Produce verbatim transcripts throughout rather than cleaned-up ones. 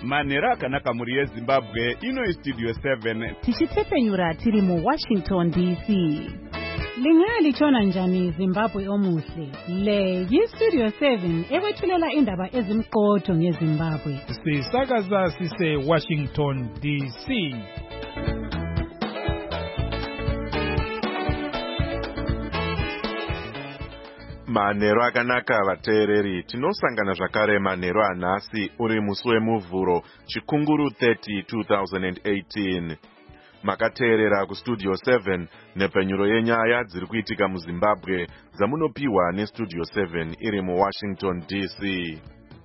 manhero akanaka muri yezimbabwe. Ino istudio seven tichitepenyura tiri mu Washington D C. Lingalitshona njani Zimbabwe omuhle? Le yistudio seven ekwethulela indaba ezimqotho ngeZimbabwe. Sisakaza sise Washington D C. Manhero akanaka vateereri, tinosangana zvakare manhero anhasi uri musi wemuvhuro chikunguru thirty two thousand eighteen. Makateerera kustudio seven nepenyuro yenyaya dziri kuitika muZimbabwe dzamunopiwa nestudio seven iri muWashington D C.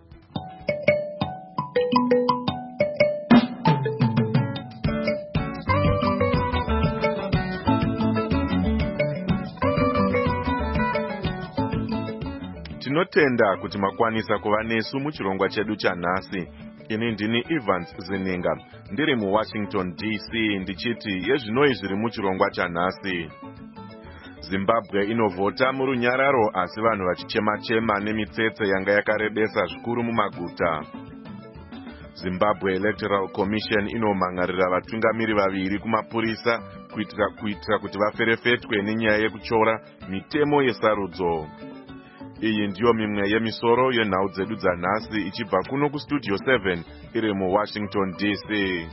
Tinotenda kuti makwanisa kuva nesu muchirongwa chedu chanhasi. Ini ndini Evans Zininga, ndiri muWashington D C, ndichiti yezvinoi zviri muchirongwa chanhasi. Zimbabwe inovhota murunyararo asi vanhu vachichema-chema nemitsetse yanga yakarebesa zvikuru mumaguta. Zimbabwe Electoral Commission inomhangarira vatungamiri vaviri kumapurisa kuitira kuitira kuti vaferefetwe nenyaya yekuchora mitemo yesarudzo. Iyi ndiyo mimwe yemisoro yenhau dzedu dzanhasi ichibva kuno kustudio seven iri muWashington D C.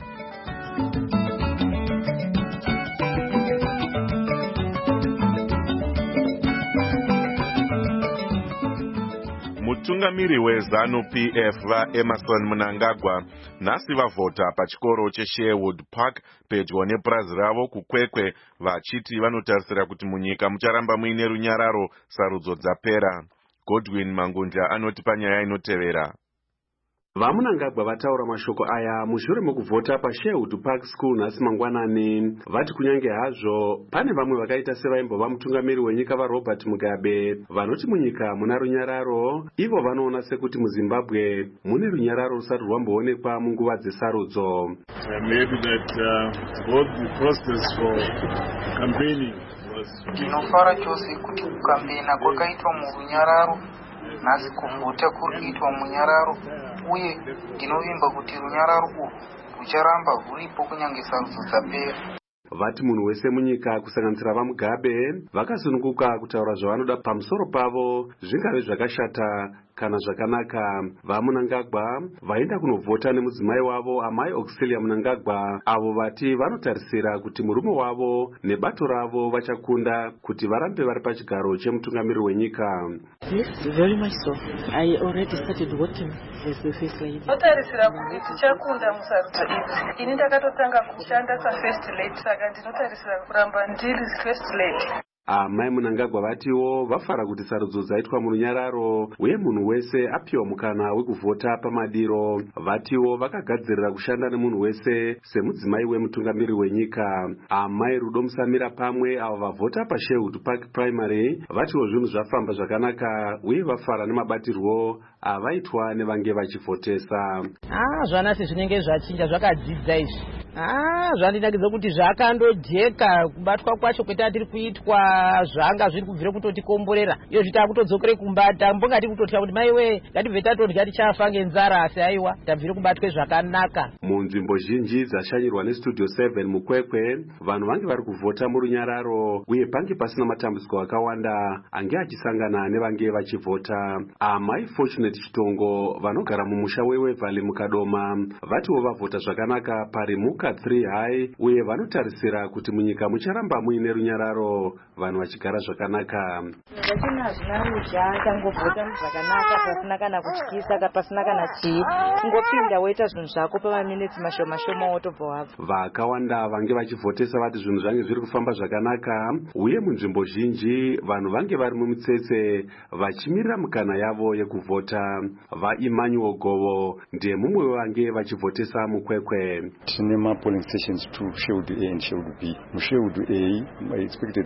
Mutungamiri weZanu P F vaEmerson Mnangagwa nhasi vavhota pachikoro cheSherwood Park pedyo nepurazi ravo kukwekwe vachiti vanotarisira kuti munyika mucharamba muine runyararo sarudzo dzapera. Godwin Mangundya anoti panyaya inotevera. VaMnangagwa vataura mashoko aya mushure mokuvhota paSherwood Park School nhasi mangwanani. Vati kunyange hazvo pane vamwe vakaita sevaimbova mutungamiri wenyika vaRobert Mugabe vanoti munyika muna runyararo, ivo vanoona sekuti muZimbabwe mune runyararo rusati rwamboonekwa munguva dzesarudzo. Ndinofara chose kuti kukambena kwakaitwa murunyararo, nhasi kuvhota kuri kuitwa munyararo, uye ndinovimba kuti runyararo urwu rucharamba rwuripo kunyange sarudzo dzapera. Vati munhu wese munyika kusanganisira vaMugabe vakasununguka kutaura zvavanoda pamusoro pavo, zvingave zvakashata kana zvakanaka. VaMnangagwa vaenda kunovhota nemudzimai wavo amai Auxilia Mnangagwa, avo vati vanotarisira kuti murume wavo nebato ravo vachakunda kuti varambe vari pachigaro chemutungamiri wenyika. Yes, very much so. I already started working as the first lady. Notarisira kuti tichakunda musarudzo idzi. Ini ndakatotanga kushanda sa-first lady, saka ndinotarisira kuramba ndiri first lady. Amai Mnangagwa vatiwo vafara kuti sarudzo dzaitwa murunyararo uye munhu wese apiwa mukana wekuvhota pamadiro. Vatiwo vakagadzirira kushanda nemunhu wese semudzimai wemutungamiri wenyika. Amai Rudo Musamira pamwe avo vavhota paSherwood Park Primary vatiwo zvinhu zvafamba zvakanaka uye vafara nemabatirwo avaitwa nevange vachivhotesa. Ah, zvanasi zvinenge zvachinja zvakadzidza izvi. Ah, zvandinakidza kuti zvakandojeka kubatwa kwacho kweta tiri kuitwa zvanga zviri kubvira kutotikomborera. Iyo zvita kutodzokere kumbata mbongati kutotya kuti maiwe ngatibve tatodya tichafa ngenzara, asi aiwa tabvire kubatwe zvakanaka. Munzvimbo zhinji dzashanyirwa nestudio seven mukwekwe vanhu vange vari kuvhota murunyararo uye pange pasina matambudziko akawanda ange achisangana nevange vachivhota. Amai Fortunate Chitongo vanogara mumusha weWeverly mukadoma vatiwo vavhota zvakanaka parimuka three high uye vanotarisira kuti munyika mucharamba muine runyararo vanhu vachigara zvakanaka. Zvachina zvinaruzha tangovhota zvakanaka pasina kana kutyisa pasina kana chii, kungopinda woita zvinhu zvako pamaminitsi mashoma shoma wotobva wabva. Vakawanda vange vachivhotesa vati zvinhu zvange zviri kufamba zvakanaka uye munzvimbo zhinji vanhu vange vari mumitsetse vachimirira mukana yavo yekuvhota. VaEmmanuel Govo ndiye mumwe vange vachivhotesa mukwekwe. Tine ma polling stations to Sherwood A and Sherwood B. MuSherwood A, my expected voters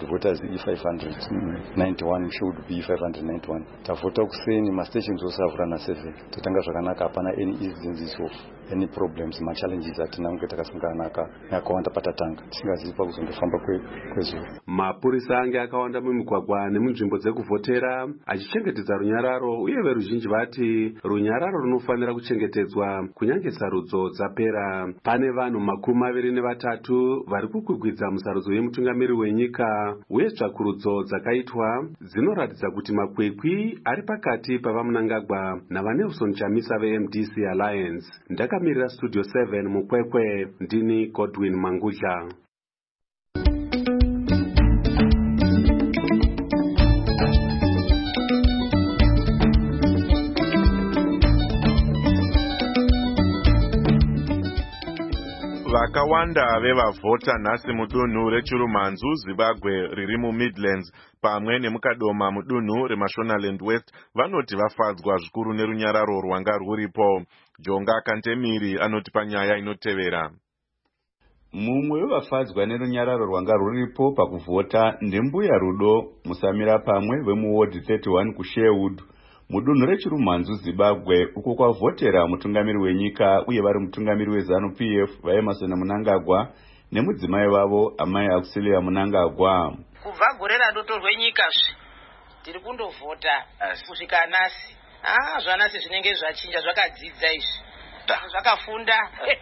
E five ninety-one should be five ninety-one. Tavota kuseni ma stations osavura na seven. Totanga zvakanaka hapana any instances of any problems ma challenges atinange takasangana naka yakawanda patatanga tisingazipa kuzondofamba kwezuva. Mapurisa ange akawanda mumigwagwa nemunzvimbo dzekuvhotera achichengetedza runyararo uye veruzhinji vati runyararo runofanira kuchengetedzwa kunyange sarudzo dzapera. Pane vanhu makumi maviri nevatatu vari kukwigwidza musarudzo yemutungamiri wenyika uye tsvakurudzo dzakaitwa dzinoratidza kuti makwekwi ari pakati pavamunangagwa navaNelson Chamisa ve-M D C Alliance. Ndakamirira Studio seven mukwekwe, ndini Godwin Mangudla. Vakawanda vevavhota nhasi mudunhu reChirumanzu Zimbabwe riri muMidlands pamwe nemukadoma mudunhu reMashonaland West vanoti vafadzwa zvikuru nerunyararo rwanga rwuripo. Jonga Kantemiri anoti panyaya inotevera. Mumwe wevafadzwa nerunyararo rwanga rwuripo pakuvhota ndembuya Rudo Musamira pamwe vemuward thirty-one kuSherwood mudunhu reChirumanzu Zimbabwe uko kwavhotera mutungamiri wenyika uye vari mutungamiri weZanu P F vaEmerson Mnangagwa nemudzimai wavo amai Auxilia Mnangagwa. Kubva gore radotorwe nyika zvi tiri kundovhota kusvika nhasi. Ah, zvanasi zvinenge zvachinja zvakadzidza izvi. Zvakafunda.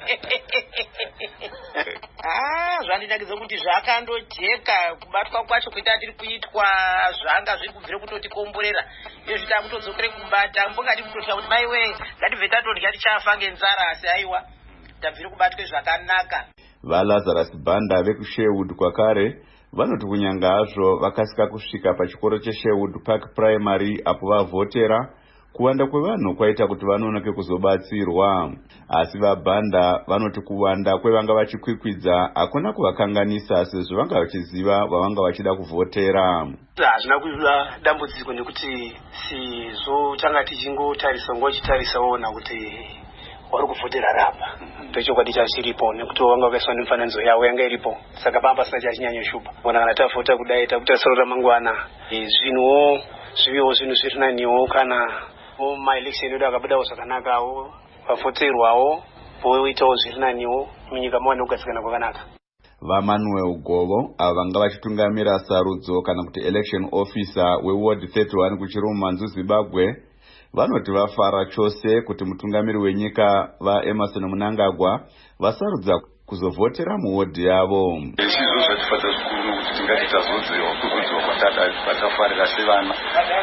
Ah, zvandinakidza kuti zvakandojeka kubatwa kwacho kuita tiri kuitwa zvanga zviri kubvira kutotikomborera. Iyo zvita kutodzokere kubata mbongati kutosha kuti mai we ngatibve tatondya tichafa ngenzara asi aiwa tabvire kubatwe zvakanaka. VaLazarus Banda vekuSherwood kwakare vanoti kunyanga hazvo vakasika kusvika pachikoro cheSherwood Park Primary apo vavhotera kuwanda kwevanhu kwaita kuti vanonoke kuzobatsirwa. Asi vaBanda vanoti kuwanda kwevanga vachikwikwidza hakuna kuvakanganisa sezvo vanga vachiziva vavanga vachida kuvhotera. Hazvina kuva dambudziko nekuti sizvo tanga tichingotarisa ngochitarisaona kuti wari kuvhotera rapa ndochokwadi chachiripo nekuti vanga vakaiswa nemifananidzo yavo yanga iripo saka pamba pasina chachinyanya shupa ona kana tavhota kudai takutasira ramangwana zvinhuwo zviviwo zvinhu zviri naniwo kana maelection edu akabudawo zvakanakawo vavhoterwawo voitawo zviri naniwo munyika mawane kugadzikana kwakanaka. VaManuel Govo ava vanga vachitungamira sarudzo kana kuti election officer weward thirty-one kuChirumanzu Zimbabwe vanoti vafara chose kuti mutungamiri wenyika vaEmerson Mnangagwa vasarudza kuzovhotera muwodhi yavo. Izvo zvatifadza zvikuru nokuti tingati tazodziwa kuzodziwa kwatadai vatafarira sevana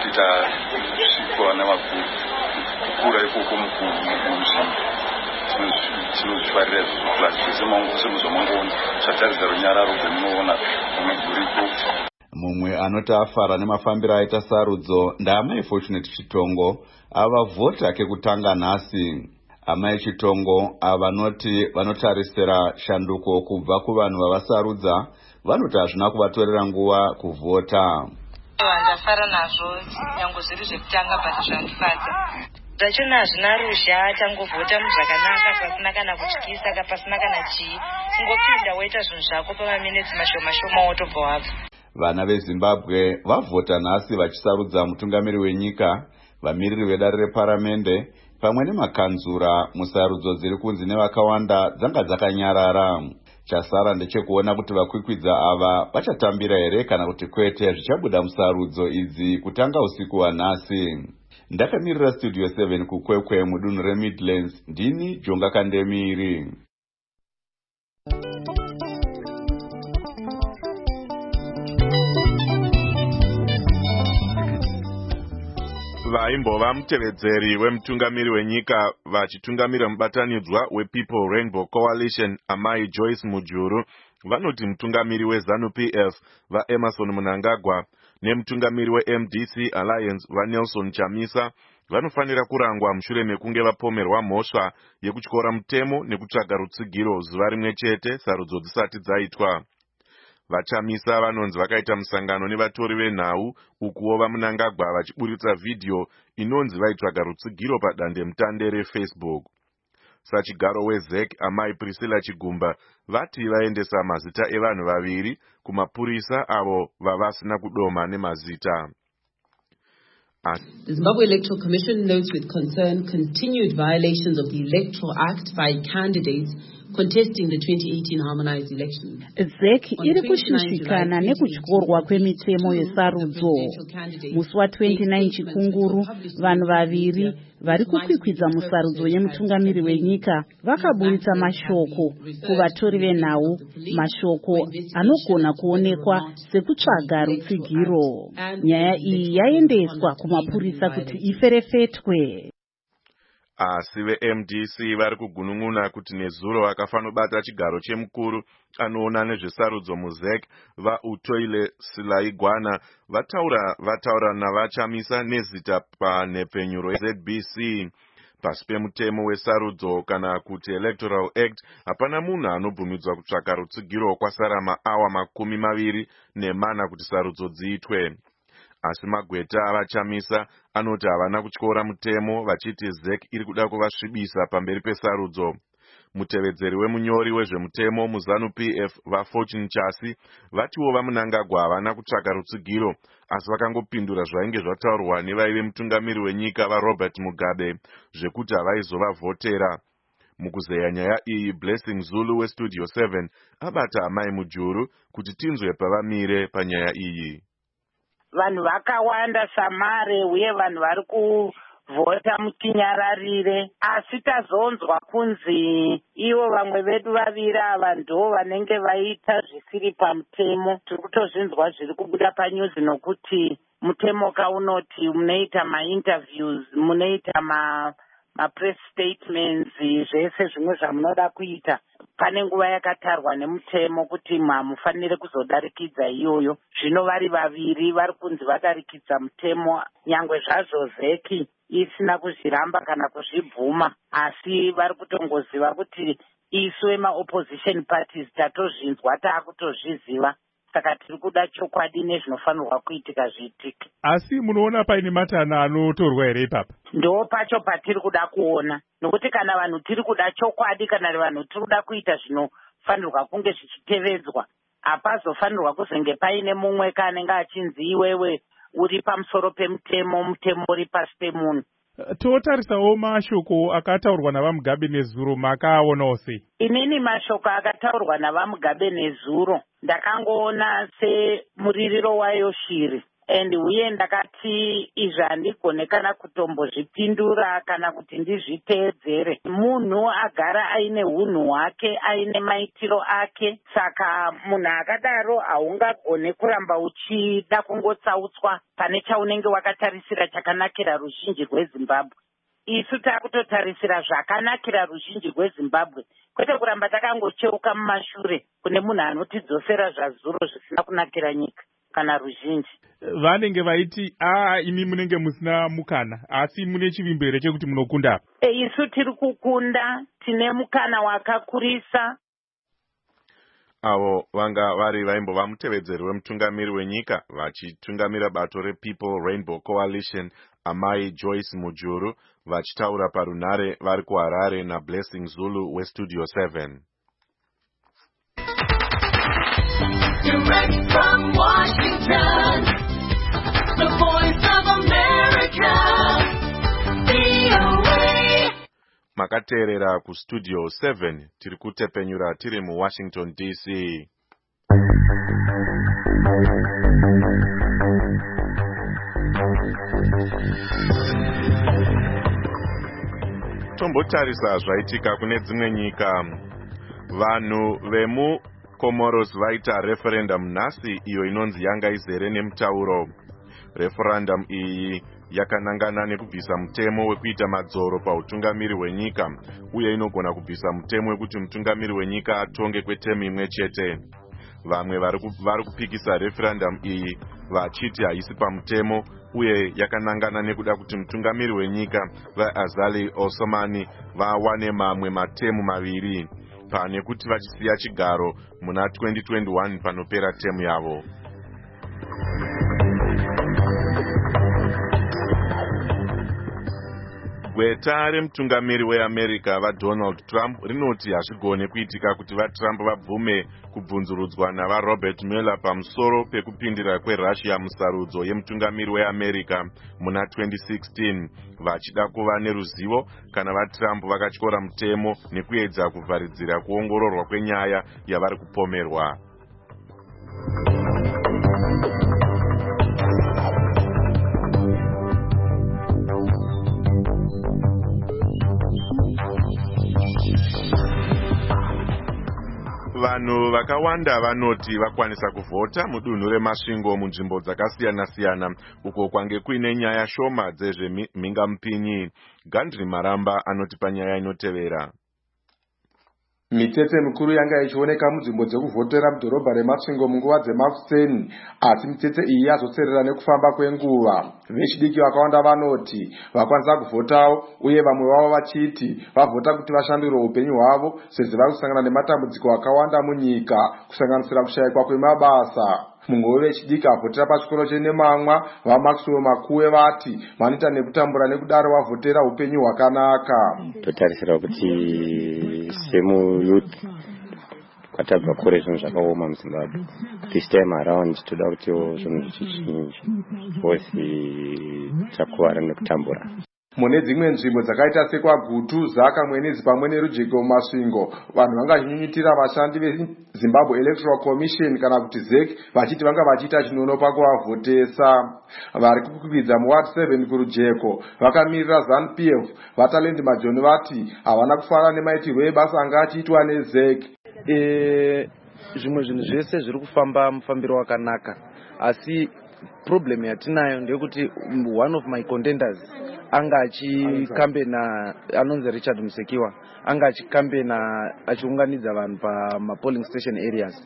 titasvikwa navakuru kukura ikoko mukuru muzvinhu tinozvifarira zvizvukura semuzomangoni zvataridza runyararo rwemunoona mumiguriko. Mumwe anoti afara nemafambiro aita sarudzo ndaamai Fortunate Chitongo avavhota kekutanga nhasi. Amai Chitongo avanoti vanotarisira shanduko kubva kuvanhu vavasarudza vanoti hazvina kuvatorera nguva kuvhota. Ndafara nazvo nyange zviri zvekutanga bati zvandifadza. Zvachona hazvina ruzha tangovhota muzvakanaka pasina kana kutyisa pasina kana chii. Ungopinda woita zvinhu zvako pamaminitsi mashoma shoma wotobva wabva. Vana veZimbabwe vavhota nhasi vachisarudza mutungamiri wenyika, vamiriri vedare reparamende pamwe nemakanzura musarudzo dziri kunzi nevakawanda dzanga dzakanyarara. Chasara ndechekuona kuti vakwikwidza ava vachatambira here kana kuti kwete zvichabuda musarudzo idzi kutanga usiku wanhasi. Ndakamirira Studio seven kukwekwe mudunhu reMidlands, ndini Jonga Kandemiri. Vaimbova mutevedzeri wemutungamiri wenyika vachitungamira mubatanidzwa wePeople Rainbow Coalition amai Joyce Mujuru vanoti mutungamiri weZanu P F vaEmerson Mnangagwa nemutungamiri weM D C Alliance vaNelson Chamisa vanofanira kurangwa mushure mekunge vapomerwa mhosva yekutyora mutemo nekutsvaga rutsigiro zuva rimwe chete sarudzo dzisati dzaitwa. VaChamisa vanonzi vakaita musangano nevatori venhau ukuwo vaMnangagwa vachiburitsa vhidhiyo inonzi vaitsvaga rutsigiro padande mutande reFacebook. sachigaro wezek amai Priscilla Chigumba vati vaendesa mazita evanhu vaviri kumapurisa avo vavasina kudoma nemazita. The Zimbabwe Electoral Commission notes with concern continued violations of the Electoral Act by candidates contesting the twenty eighteen harmonized elections. zek iri kushushikana nekutyorwa kwemitemo yesarudzo. Musi wa twenty-nine chikunguru vanhu vaviri vari kukwikwidza musarudzo yemutungamiri wenyika vakaburitsa mashoko kuvatori venhau, mashoko anogona kuonekwa sekutsvaga rutsigiro. Nyaya iyi yaendeswa kumapurisa kuti iferefetwe. Asi ve-M D C vari kugunun'una kuti nezuro akafanobata chigaro chemukuru anoona nezvesarudzo muzek vaUtoile Silaigwana vataura vataura navachamisa nezita panhepfenyuro Z B C. Pasi pemutemo wesarudzo kana kuti Electoral Act hapana munhu anobvumidzwa kutsvaka rutsigiro kwasara maawa makumi maviri nemana kuti sarudzo dziitwe. Asi magweta avachamisa anoti havana kutyora mutemo vachiti zek iri kuda kuvasvibisa pamberi pesarudzo. Mutevedzeri wemunyori wezvemutemo muZanu P F vaFortune Chasi vatiwo vaMunangagwa havana kutsvaka rutsigiro asi vakangopindura zvainge zvataurwa nevaive mutungamiri wenyika vaRobert Mugabe zvekuti havaizovavhotera. Mukuzeya nyaya iyi Blessing Zulu weStudio seven abata amai Mujuru kuti tinzwe pavamire panyaya iyi. Vanhu vakawanda samare uye vanhu vari kuvhota mutinyararire, asi tazonzwa kunzi ivo vamwe vedu vaviri ava ndo vanenge vaita zvisiri pamutemo. Tiri kutozvinzwa zviri kubuda panyuzi nokuti mutemo kaunoti munoita mainterviews, munoita ma mapress statements, zvese zvimwe zvamunoda kuita. Pane nguva yakatarwa nemutemo kuti hamufanire kuzodarikidza iyoyo. Zvino vari vaviri vari kunzi vadarikidza mutemo, nyangwe zvazvo zeki isina kuzviramba kana kuzvibvuma, asi vari kutongoziva kuti isu ema-opposition parties tatozvinzwa taakutozviziva. Saka tiri kuda chokwadi nezvinofanirwa kuitika zviitike. Asi munoona paine matana anotorwa here ipapa? Ndo pacho patiri kuda kuona. Nokuti kana vanhu tiri kuda chokwadi, kana vanhu tiri kuda kuita zvinofanirwa kunge zvichitevedzwa, hapazofanirwa kuzenge paine mumwe kanenge achinzi iwewe uri pamusoro pemutemo, mutemo uri pasi pemunhu. Totarisawo mashoko akataurwa navaMugabe nezuro, makaaonawo sei? Inini mashoko akataurwa navaMugabe nezuro ndakangoona semuririro wayo shiri, and uye ndakati izvi handigone kana kutombozvipindura kana kuti ndizviteedzere. Munhu agara aine hunhu hwake, aine maitiro ake, saka munhu akadaro haungagone kuramba uchida kungotsautswa pane chaunenge wakatarisira chakanakira ruzhinji rweZimbabwe. Isu takutotarisira zvakanakira ruzhinji rweZimbabwe, kwete kuramba takangocheuka mumashure kune munhu anotidzosera zvazuro zvisina kunakira nyika kana ruzhinji. Vanenge vaiti a imi munenge musina mukana, asi mune chivimbo here chekuti munokunda? E, isu tiri kukunda, tine mukana wakakurisa. Avo vanga vari vaimbova mutevedzeri wemutungamiri wenyika vachitungamira bato rePeople Rainbow Coalition amai Joyce Mujuru vachitaura parunhare vari kuHarare naBlessing Zulu weStudio seven. Direct from Washington, the voice of America, V O A. Makateerera kuStudio seven, tiri kutepenyura tiri muWashington D C. Tombotarisa zvaitika kune dzimwe nyika. Vanhu vemu Comoros vaita referendum nhasi iyo inonzi yanga izere nemutauro. Referendum iyi yakanangana nekubvisa mutemo wekuita madzoro pautungamiri hwenyika uye inogona kubvisa mutemo wekuti mutungamiri wenyika atonge kwetemu imwe chete. Vamwe vari kupikisa referendum iyi vachiti haisi pamutemo uye yakanangana nekuda kuti mutungamiri wenyika vaAzali Osomani vawane mamwe matemu maviri pane kuti vachisiya chigaro muna twenty twenty-one panopera temu yavo. Gweta remutungamiri weAmerica vaDonald Trump rinoti hazvigone kuitika kuti vaTrump vabvume kubvunzurudzwa navaRobert Mueller pamusoro pekupindira kweRussia musarudzo yemutungamiri weAmerica muna twenty sixteen, vachida kuva neruzivo kana vaTrump vakatyora mutemo nekuedza kuvharidzira kuongororwa kwenyaya yavari kupomerwa. Vanhu vakawanda vanoti vakwanisa kuvhota mudunhu remasvingo munzvimbo dzakasiyana-siyana uko kwange kuine nyaya shoma dzezvemhingamupinyi. Gandri Maramba anoti panyaya inotevera. Mitsetse mikuru yanga ichioneka munzvimbo dzekuvhotera mudhorobha remasvingo munguva dzemakuseni, asi mitsetse iyi yazotserera nekufamba kwenguva. Vechidiki vakawanda vanoti vakwanisa kuvhotawo, uye vamwe vavo vachiti vavhota kuti vashandure upenyu hwavo sezvo vari kusangana nematambudziko akawanda munyika, kusanganisira kushayikwa kwemabasa. Mumwe wechidiki avhotera pachikoro cheNemamwa, vaMaxwell Makuwe vati vanoita nekutambura nekudaro vavhotera upenyu hwakanaka. Totarisira kuti semuyuth kwatabva kure zvinhu zvakaoma muZimbabwe. This time around toda kutiwo zvinhu zvichinji, bosi takuvara nekutambura. Mune dzimwe nzvimbo dzakaita sekwaGutu, Zaka, Mwenezi pamwe neRujeko mumasvingo, vanhu vanga vachinyunyitira vashandi veZimbabwe Electoral Commission kana kuti Z E C vachiti vanga vachiita chinono pakuvavhotesa. Vari kukwikwidzwa muWard seven kuRujeko vakamirira ZANU P F vaTalent Majoni vati havana kufara nemaitirwo ebasa anga achiitwa neZ E C. E, zvimwe zvinhu zvese zviri kufamba mufambiro wakanaka, asi problem yatinayo ndeyekuti one of my contenders anga achikambena anonzi Richard Musekiwa anga achikambena achiunganidza vanhu pamapolling station areas.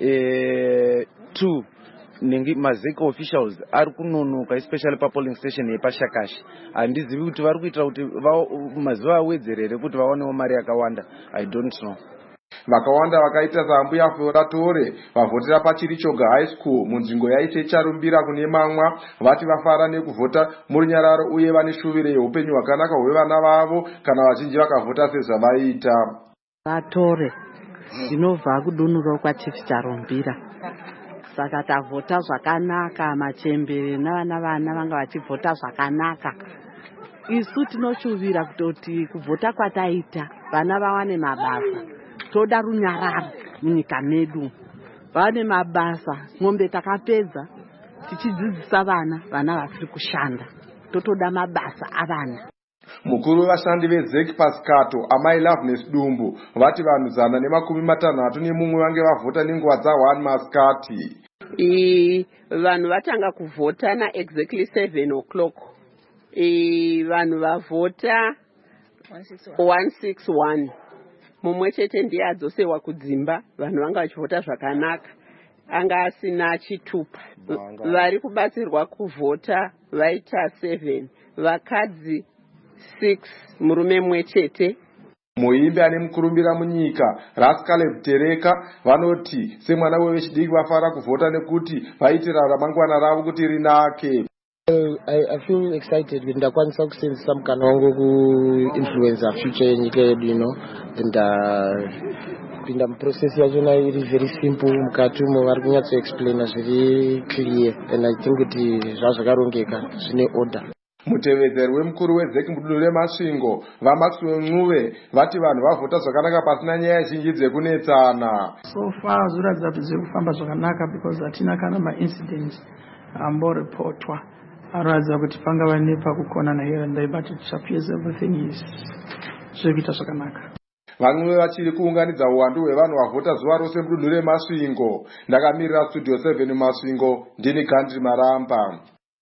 E, two nengi mazeko officials ari kunonoka especially papolling station yepashakashi. Handizivi kuti vari kuitira kuti mazuva awedzerere kuti vaonewo mari yakawanda. I don't know. Vakawanda vakaita saMbuya Flora Tore vavhotera paChirichoga High School munzvimbo yaite charumbira kune Mamwa vati vafara nekuvhota murunyararo uye vane shuvire yeupenyu hwakanaka hwevana vavo kana vazhinji vakavhota sezvavaita. Vatore ndinobva kudunuro kwaChief Charumbira, saka tavhota zvakanaka. Machembere navana vana vanga vachivhota zvakanaka. Isu tinoshuvira kutoti kuvhota kwataita vana vawane mabasa. Toda runyararo munyika medu, vane mabasa. Ng'ombe takapedza tichidzidzisa vana, vana vasiri kushanda. Totoda mabasa avana. Mukuru wevashandi veZ E C Pascato, Amai Loveness Dumbu, vati vanhu zana nemakumi matanhatu nemumwe vange vavhota nenguva dzaone masikati. E, vanhu vatanga kuvhota na exactly seven o'clock. E, vanhu vavhota one six one. Mumwe chete ndiye adzosewa kudzimba, vanhu vanga vachivhota zvakanaka, anga asina chitupa. Vari kubatsirwa kuvhota vaita seven, vakadzi six, murume mumwe chete. Muimbi ane mukurumbira munyika Rascal Tereka vanoti semwana wevechidiki vafara kuvhota nekuti vaitira ramangwana ravo kuti rinake. I, I feel excited because ndakwanisa kusenzesa mukana wangu ku-influencer future yenyika yedu, you know, and uh, kupinda muprocess yachona iri very simple, mukati umo vari kunyatso explaina zviri clear, and I think kuti zvazvakarongeka zvine order. Mutevedzeri wemukuru weZ E C mudunhu remasvingo vaMaxwell Ncube vati vanhu vavhota zvakanaka pasina nyaya zhinji dzekunetsana. So far zviratidza kuti zviri kufamba zvakanaka because hatina kana maincidents amborepotwa. Anoratidza kuti pangava nepakukonana here and there, but it appears everything is zviri kuita zvakanaka. Vamwe vachiri kuunganidza uwandu hwevanhu vavhota zuva rose mudunhu remasvingo. Ndakamirira Studio seven mumasvingo, ndini Gandri Maramba.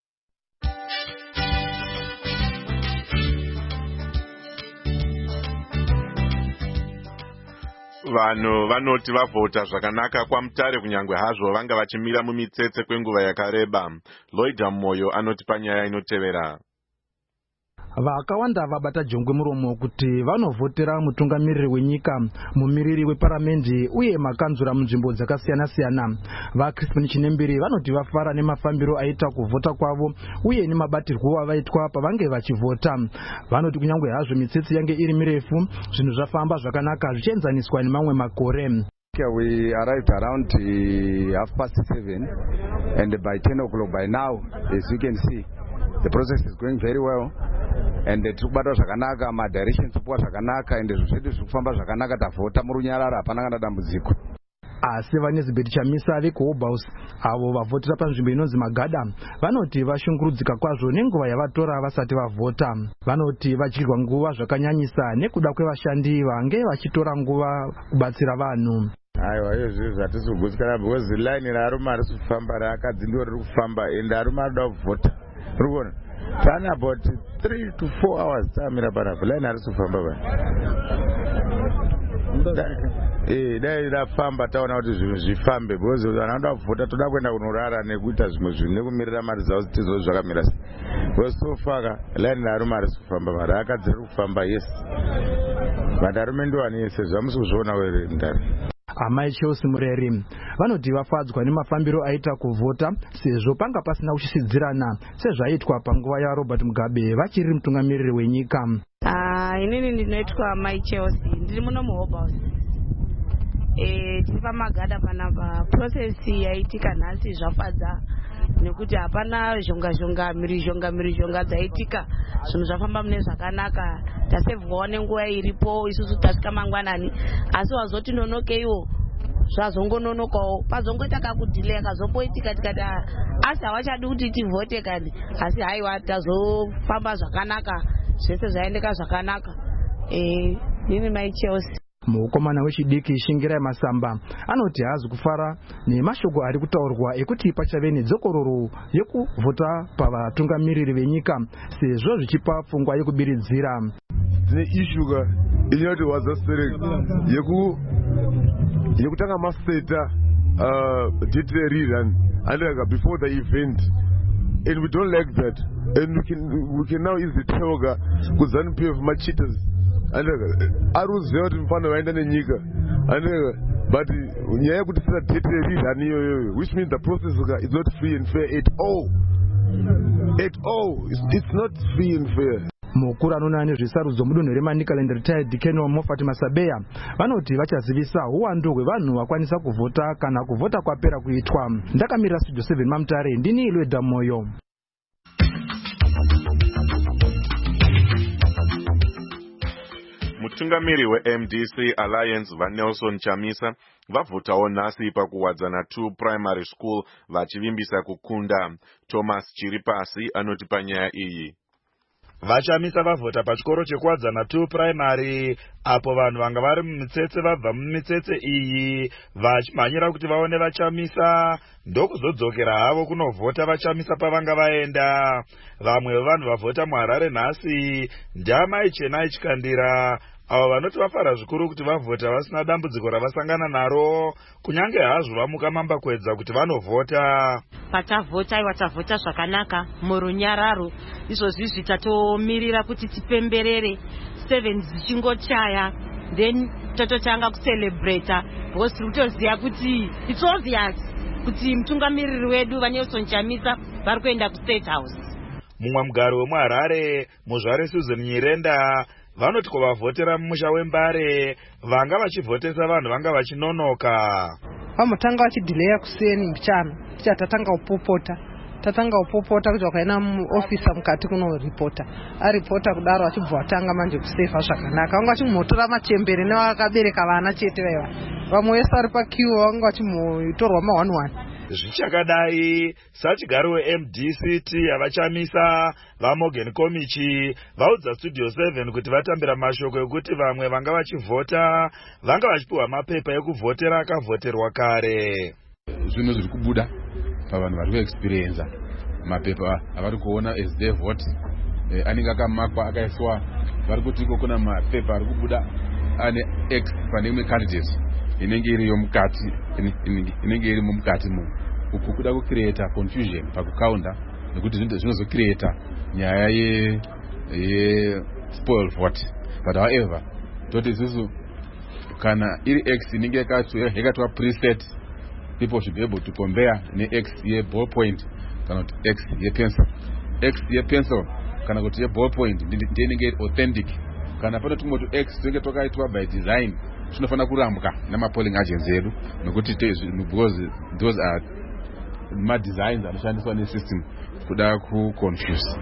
Vanhu vanoti vavhota zvakanaka kwamutare kunyangwe hazvo vanga vachimira mumitsetse kwenguva yakareba. Lloyd Moyo anoti panyaya inotevera. vakawanda vabata jongwe muromo kuti vanovhotera mutungamiriri wenyika, mumiriri weparamendi uye makanzura munzvimbo dzakasiyana-siyana. VaCrispin Chinembiri vanoti vafara nemafambiro aita kuvhota kwavo uye nemabatirwo avaitwa pavange vachivhota. Vanoti kunyange hazvo mitsetse yange iri mirefu, zvinhu zvafamba zvakanaka zvichienzaniswa nemamwe makore. We arrived around uh, half past seven, and by ten o'clock by now, as you can see, the process is going very well. And tukubata zvakanaka, ma directions tupuwa zvakanaka, and zvedu zvifamba zvakanaka, tavhota murunyarara hapana kana dambudziko. Asi vaNezibeti Chamisa veCobhouse avo vavhotera panzvimbo inonzi Magada vanoti vashungurudzika kwazvo nenguva yavatora vasati vavhota. Vanoti vadyirwa nguva zvakanyanyisa nekuda kwevashandi vange vachitora nguva kubatsira vanhu. Aiwa, izvi zvatisi kugutsikana because line rarume ari kufamba rakadzi ndiro riri kufamba ende arume arikuda kuvhota. Uri kuona? Tana about three to four hours tamira panapa line ari kufamba pa. Eh, dai rafamba taona kuti zvinhu zvifambe because vanoda kuvhota toda kuenda kunorara nekuita zvimwe zvinhu nekumirira mari dzavo tizvo zvakamira sei. Because so far line rarume ari kufamba mari akadzi ari kufamba yes. Vanarume ndiwani yese zvamusi kuzviona were ndari. Amai Chelsea Mureri vanoti vafadzwa nemafambiro aita kuvhota sezvo panga pasina kuchisidzirana sezvaitwa panguva yaRobert Mugabe vachiri mutungamiriri wenyika. Ah, inini ndinoitwa Amai Chelsea, ndiri muno muHobhouse. Eh, tiri paMagada panapa. Process yaitika nhasi zvafadza nekuti hapana zhonga zhonga miri zhonga miri zhonga dzaitika, zvinhu zvafamba mune zvakanaka. Tasevhwawo nenguva iripo, isusu tasvika mangwanani, asi wazoti nonokeiwo zvazongononokawo pazongoita kakudhilei kazomboitika tikati asi havachadi kuti tivhote kani, asi haiwa tazofamba zvakanaka, zvese zvaendeka zvakanaka. Eh, nini Mai Chelsea. Mukomana wechidiki Shingirai Masamba anoti haazi kufara nemashoko ari kutaurwa ekuti pachave nedzokororo yekuvhota pavatungamiriri venyika sezvo zvichipa pfungwa yekubiridzira. Tine ishuga inoti wazasereka yeku yekutanga maseta uh date rerun and before the event, and we don't like that, and we can we can now easily tell ku ZANU P F ma cheaters and aruziva kuti mufano vaenda nenyika and but nyaya yekuti sina date rerun iyoyo, which means the process is not free and fair at all at all. It's, it's not free and fair. Mukuru anoona nezvesarudzo mudunhu reManicaland retired Deacon Moffat Masabeya vanoti vachazivisa uwandu hwevanhu vakwanisa kuvhota kana kuvhota kwapera kuitwa. Ndakamirira Studio seven Mamutare, ndini Ilweda Moyo. Mutungamiri weM D C Alliance vaNelson Chamisa vavhotawo nhasi pakuwadzana two primary school vachivimbisa kukunda. Thomas Chiripasi anoti panyaya iyi. Vachamisa vavhota pachikoro chekuwadzana two primary apo vanhu vanga vari mumitsetse vabva mumitsetse iyi vachimhanyira kuti vaone Vachamisa ndokuzodzokera havo kunovhota Vachamisa pavanga vaenda. Vamwe vevanhu vavhota muHarare nhasi ndiamai Chenai Chikandira avo vanoti vafara zvikuru kuti vavhota vasina dambudziko ravasangana naro kunyange hazvo vamuka mambakwedza kuti vanovhota. Patavhota iwa tavhota zvakanaka murunyararo, izvozvi tatomirira kuti tipemberere seven dzichingochaya then tototanga kucelebrata because tiri kutoziva kuti it's obvious kuti mutungamiriri wedu vaNelson Chamisa vari kuenda kuState House. Mumwe mugari wemuHarare Muzvare Susan Nyirenda vanoti kuvavhotera mumusha weMbare vanga vachivhotesa vanhu vanga vachinonoka. Vamutanga vachidhileya kuseni mbichana ticha tatanga upopota tatanga upopota kuti wakaenda muofisa mukati kunoripota aripota kudaro achibva atanga manje kusefa zvakanaka. Vanga vachimotora machembere nevakabereka vana chete vaiva vamwe vese vari pakiwo vanga vachimotorwa ma one one. Zvichakadai sachigari weM D C T yaVachamisa vaMorgan Komichi vaudza Studio seven kuti vatambira mashoko ekuti vamwe vanga vachivhota vanga vachipiwa mapepa ekuvhotera akavhoterwa kare. Zvinhu zviri kubuda pavanhu vari kuexperience mapepa avari kuona as they vote anenge akamakwa akaiswa vari kuti iko kuna mapepa ari kubuda ane X pane imwe candidate inenge iriyo mukati inenge iri mukati mu uku kuda kucreate confusion pakukaunda nekuti zvinozo create nyaya ye ye-spoil vote. But however, toti isusu kana iri X inenge yakatwa preset, people should be able to compare ne-X ye-ballpoint kana kuti X ye-pencil. X ye-pencil kana kuti ye-ballpoint ndiye inenge authentic. Kana pano tumwe tu X tunenge twakaitwa by design, tunofana kurambwa nama-polling agents edu nokuti because those are ma-designs anoshandiswa ne-system kuda ku-confuse.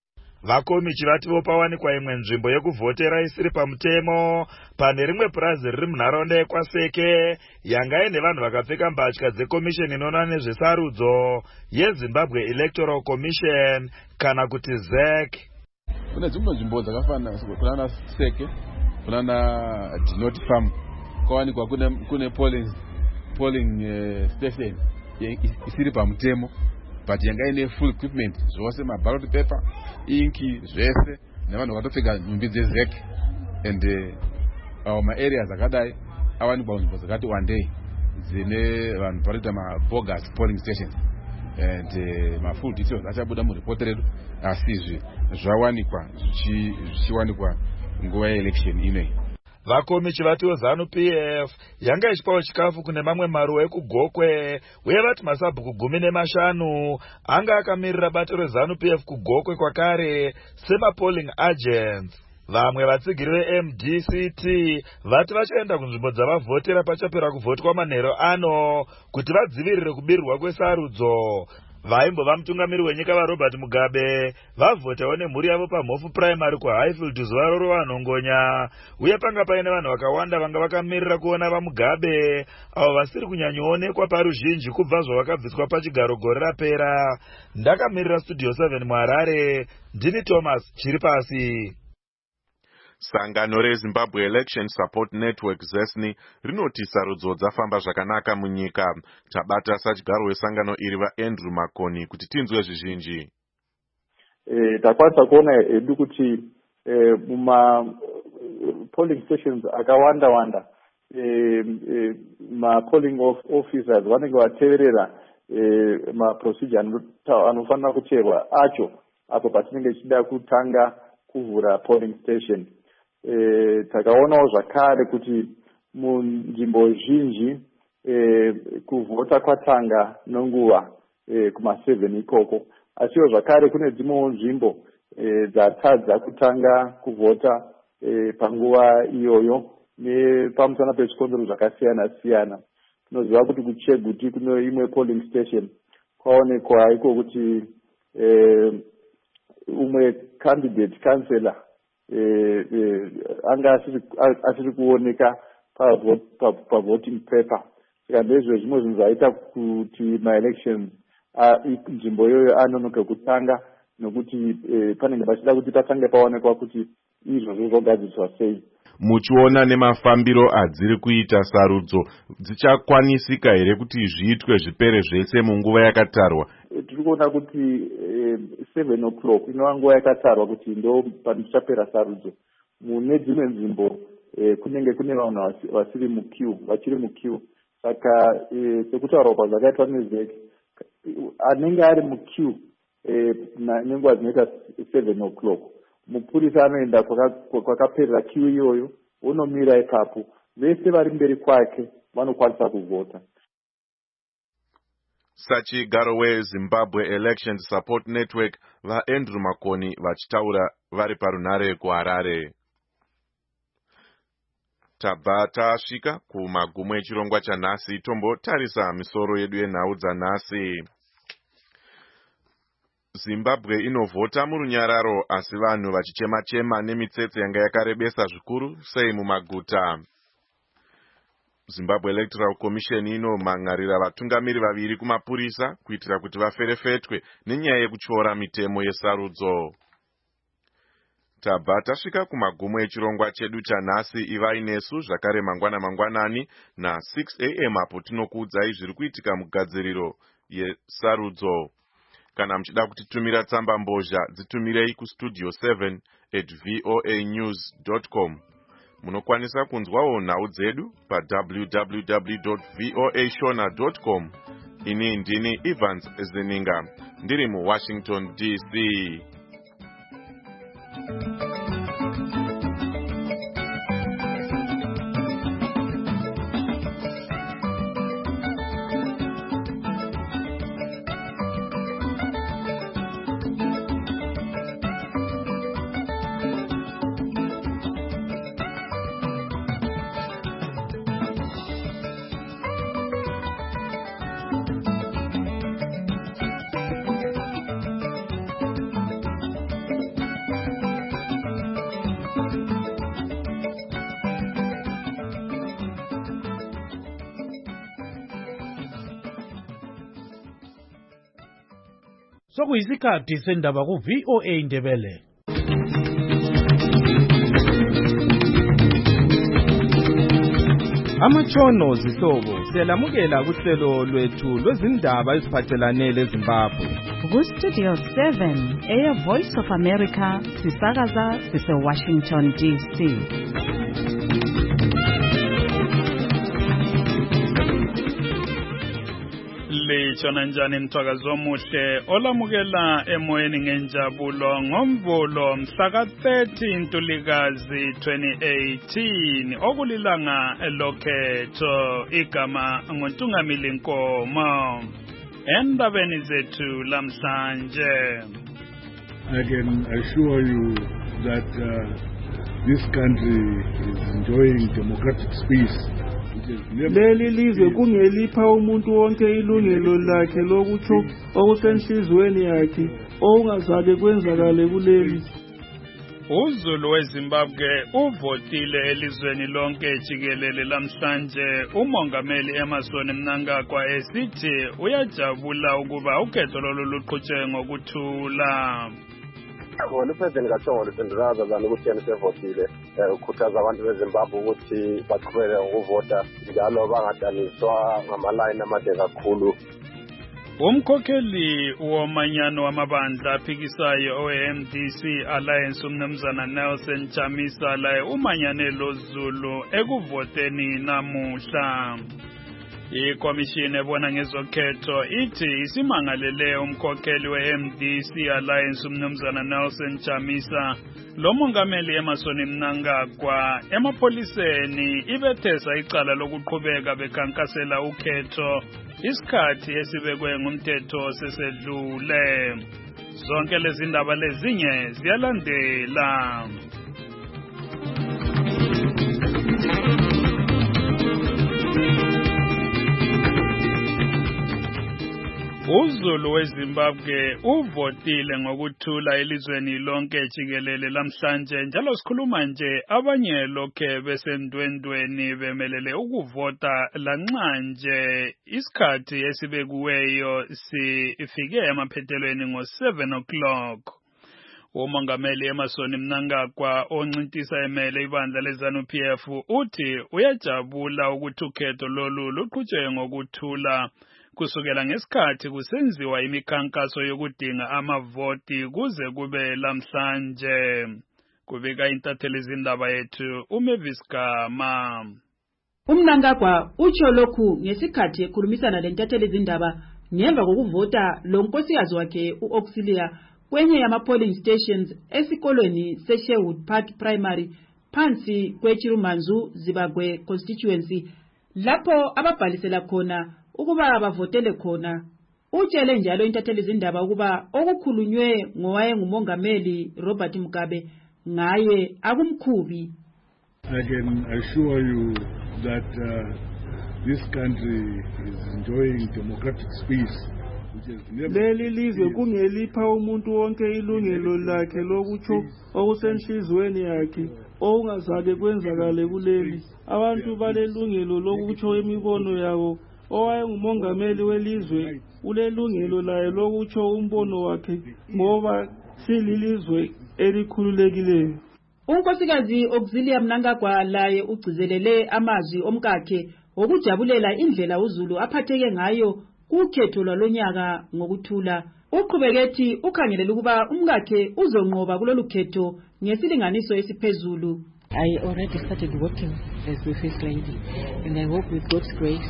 Vakomi chivativo pawanikwa imwe nzvimbo yekuvhotera isiri pamutemo pane rimwe purazi riri munharaunda yekwaseke yanga ine vanhu vakapfeka mbatya dzekomisheni inoona nezvesarudzo yeZimbabwe Electoral Commission kana kuti Z E C. Kune dzimwe nzvimbo dzakafanana kunana Seke, kunana Dinoti Farm, kwawanikwa kune kune polling polling uh, station isiri pamutemo, but yanga ine full equipment, zvose maballot paper, inki, zvese nevanhu vakatopfeka nhumbi dze-Z E C, and uh, our ma areas akadai awanikwa nzvimbo dzakati wandei dzine vanhu paroita ma bogus polling stations, and uh, ma full details achabuda muripoti redu, asizve zvawanikwa zvichiwanikwa nguva yeelection inei. Vakomi chivativo ZANU P F yanga ichipawo chikafu kune mamwe maruwa ekugokwe, uye vati masabhuku gumi nemashanu anga akamirira bato reZANU P F kugokwe kwakare sema-polling agents. Vamwe vatsigiri ve-M D C T vati vachaenda kunzvimbo dzavavhotera pachapera kuvhotwa manheru ano kuti vadzivirire kubirirwa kwesarudzo. Vaimbova mutungamiri wenyika vaRobert Mugabe vavhotawo nemhuri yavo paMhofu Primary kuHighfield zuva roro vanhongonya, uye panga paine vanhu vakawanda vanga vakamirira kuona vaMugabe avo vasiri kunyanyoonekwa paruzhinji kubva zvavakabviswa pachigaro gore rapera. Ndakamirira Studio seven muHarare, ndini Thomas Chiripasi. Sangano reZimbabwe Election Support Network Z E S N I rinoti sarudzo dzafamba zvakanaka munyika. Tabata sachigaro wesangano iri vaAndrew Makoni kuti tinzwe zvizhinji. Eh, takwanisa kuona edu kuti eh, muma polling stations akawanda wanda eh, eh, ma polling officers vanenge vateverera eh, ma procedure anofanira kuteerwa acho apo patinenge tichida kutanga kuvhura polling station. Eh, takaonawo zvakare kuti munzvimbo zhinji eh, kuvhota kwatanga nenguva eh, kuma seven ikoko, asiwo zvakare kune dzimwewo nzvimbo eh, dzatadza kutanga kuvhota eh, panguva iyoyo nepamusana pezvikonzero zvakasiyana siyana. Tinoziva kuti kuCheguti kune imwe polling station kwaonekwa iko kuti eh, umwe candidate councillor eh, eh, anga asiri kuoneka pa voting paper. Saka ndezvo zvimwe zvinhu zvaita kuti ma-elections nzvimbo iyoyo anonoke kutanga, nokuti eh, panenge pachida kuti patange paonekwa kuti izvozvo zvogadziriswa sei. Muchiona nemafambiro adziri kuita sarudzo dzichakwanisika here kuti zviitwe zvipere zvese munguva yakatarwa? Tiri kuona kuti eh, seven o'clock inova nguva yakatarwa kuti ndo panochapera sarudzo. Mune dzimwe nzvimbo eh, kunenge kune vanhu vasiri muqueue, vachiri muqueue. Saka eh, sekutaurwa kwazvakaitwa neZ E C, anenge ari muqueue eh, nenguva dzinoita seven o'clock, mupurisa anoenda kwakaperera queue iyoyo, unomira ipapo, vese vari mberi kwake vanokwanisa kuvhota. Sachigaro weZimbabwe Election Support Network vaAndrew Makoni vachitaura vari parunare kuHarare. Tabva tasvika kumagumo echirongwa chanhasi, tombotarisa misoro yedu yenhau dzanhasi. Zimbabwe inovhota murunyararo, asi vanhu vachichema-chema nemitsetse yanga yakarebesa zvikuru sei mumaguta. Zimbabwe Electoral Commission inomhangarira vatungamiri vaviri kumapurisa kuitira kuti vaferefetwe nenyaya yekutyora mitemo yesarudzo. Tabva tasvika kumagumo echirongwa chedu chanhasi. Ivai nesu zvakare mangwana mangwanani na six a m apo tinokuudzai zviri kuitika mugadziriro yesarudzo. Kana muchida kutitumira tsamba mbozha, dzitumirei kustudio seven at voa news dot com. Munokwanisa kunzwawo nhau dzedu pa w w w dot voa shona dot com. Ini ndini Evans Zeninga, ndiri muWashington D C. Sokuyisikhathi sendaba ku V O A Ndebele. Amatshono zihlobo siyalamukela kuhlelo lwethu lwezindaba eziphathelane leZimbabwe. Ku Studio seven, Air Voice of America, sisakaza sise Washington D C. Litshona njani mthwakazi omuhle olamukela emoyeni ngenjabulo ngomvulo mhla ka thirty Ntulikazi twenty eighteen okulilanga lokhetho igama nguNtungamili Nkomo endabeni zethu lamhlanje. I can assure you that uh, this country is enjoying democratic peace. Leli lizwe kungelipha umuntu wonke ilungelo lakhe lokuthi okusenhlizweni yakhe okungazake kwenzakale kuleli. uZulu weZimbabwe uvotile elizweni lonke jikelele lamhlanje umongameli Emmerson Mnangagwa esithi uyajabula ukuba ukhetho lolu luqhutshwe ngokuthula. Wona uPresident kaThongolo sendiraza zana ukuthi yena sevotile ukukhuthaza abantu beZimbabwe ukuthi baqhubeke ukuvota njalo bangadaniswa ngamalayini amade kakhulu. Umkhokheli womanyano wamabandla aphikisayo o-M D C Alliance umnumzana Nelson Chamisa laye umanyane loZulu ekuvoteni namuhla. Ikomishini ebona ngezokhetho ithi isimangalele umkhokheli we-M D C Alliance umnumzana Nelson Chamisa lo mongameli Emmerson Mnangagwa emapholiseni ibethesa icala lokuqhubeka bekhankasela ukhetho isikhathi esibekwe ngumthetho sesedlule. Zonke lezi ndaba lezinye ziyalandela. uZulu weZimbabwe uvotile ngokuthula elizweni lonke jikelele lamhlanje njalo sikhuluma nje abanye lokhe besendwendweni bemelele ukuvota lanxa nje isikhathi esibekuweyo sifike emaphethelweni ngo seven o'clock. Umongameli Emmerson Mnangagwa oncintisa emele ibandla leZANU P F uthi uyajabula ukuthi ukhetho lolu luqhutshwe ngokuthula kusukela ngesikhathi kusenziwa imikhankaso yokudinga amavoti kuze kube lamhlanje. Kubika intatheli izindaba yethu uMavis Gama. uMnangagwa utsho lokhu ngesikhathi ekhulumisana lentatheli izindaba ngemva kokuvota lo nkosikazi wakhe uAuxilia kwenye yama polling stations esikolweni seSherwood Park Primary phansi kweChirumanzu Zibagwe constituency lapho ababhalisela khona ukuba bavotele khona. Utshele njalo intatheli izindaba ukuba okukhulunywe ngowaye ngumongameli Robert Mugabe ngaye akumkhubi. I can assure you that uh, this country is enjoying democratic peace. Leli lizwe kungelipha umuntu wonke ilungelo lakhe lokuthi okusenhlizweni yakhe okungazake kwenzakale kuleli. Abantu balelungelo lokuthi imibono yabo. Owaye ngumongameli welizwe ulelungelo laye lokuthi umbono wakhe ngoba sililizwe elikhululekileyo. Unkosikazi Auxilia Mnangagwa laye ugcizelele amazwi omkakhe okujabulela indlela uZulu aphatheke ngayo kukhetho lwalonyaka ngokuthula. Uqhubeketi ukhangelela ukuba umkakhe uzonqoba kulolu khetho ngesilinganiso esiphezulu. I already started working as the first lady and I hope with God's grace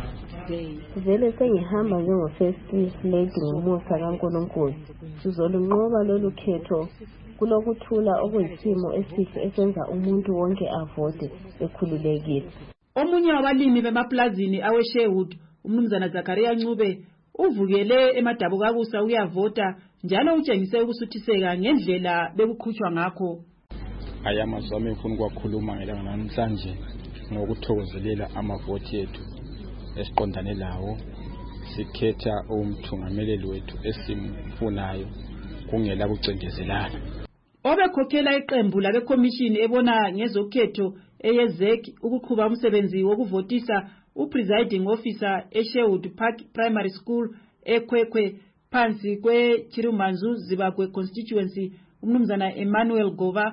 vele sengihamba njengo first lady ngomusa kaNkulunkulu sizolunqoba lolu khetho kunokuthula okuyisimo esihle esenza umuntu wonke avote ekhululekile. Omunye wabalimi bemaplazini aweSherwood, umnumzana Zakaria Ncube, uvukele emadabukakusa uyavota njalo utshengise ukusuthiseka ngendlela bekuqhutshwa ngakho. Ayamazwi ami ngifuna ukwakhuluma ngelanga namhlanje ngokuthokozelela amavoti ethu esiqondane lawo. Sikhetha umthungameleli wethu esimfunayo kungela kucendezelana. Obekhokhela iqembu labekhomishini ebona ngezokhetho eyezek ukuqhuba umsebenzi wokuvotisa upresiding officer eSherwood Park Primary School eKwekwe phansi kweChirumanzu Zibakwe constituency, umnumzana Emmanuel Gova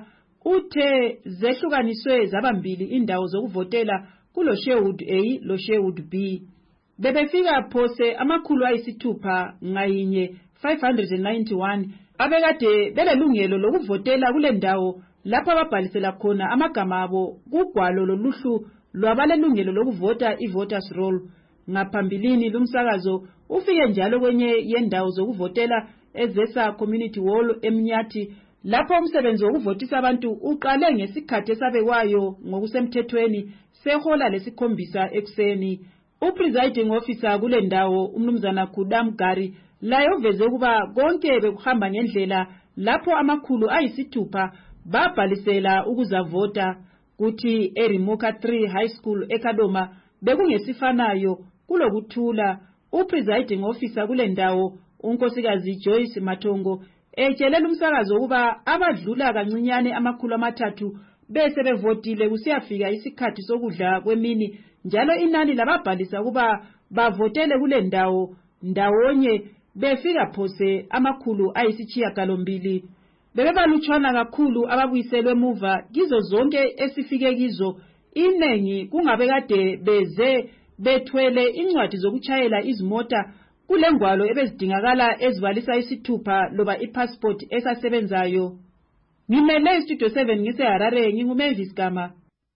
uthe zehlukaniswe zabambili indawo zokuvotela kulo Sherwood A lo Sherwood B. Bebefika phose amakhulu ayisithupha ngayinye five hundred ninety-one abekade belelungelo lokuvotela kule ndawo lapha ababhalisela khona amagama abo kugwalo loluhlu lwabalelungelo lokuvota i-voters roll. Ngaphambilini lumsakazo ufike njalo kwenye yendawo zokuvotela eZesa Community Hall eMnyathi lapho umsebenzi wokuvotisa abantu uqale ngesikhathi esabekwayo ngokusemthethweni sehola lesikhombisa ekuseni. Upresiding officer kule ndawo umnumzana Kudam Gari laye uveze ukuba konke bekuhamba ngendlela lapho amakhulu ayisithupha babhalisela ukuzavota, kuthi eRimoka three High School eKadoma bekungesifanayo kulokuthula. Upresiding officer kule ndawo unkosikazi Joyce Matongo etshelela umsakazo ukuba abadlula kancinyane amakhulu amathathu bese bevotile kusiyafika isikhathi sokudla kwemini njalo inani lababhalisa ukuba bavotele kule ndawo ndawonye befika phose amakhulu ayisitshiyagalombili. Bebebalutshwana kakhulu ababuyiselwe emuva kizo zonke esifike kizo, inengi kungabe kade beze bethwele incwadi zokutshayela izimota kulengwalo ebezidingakala ezibalisa isithupha loba ipassport esasebenzayo. Ngimele istudio seven ngiseHarare, nginguMavis Gama.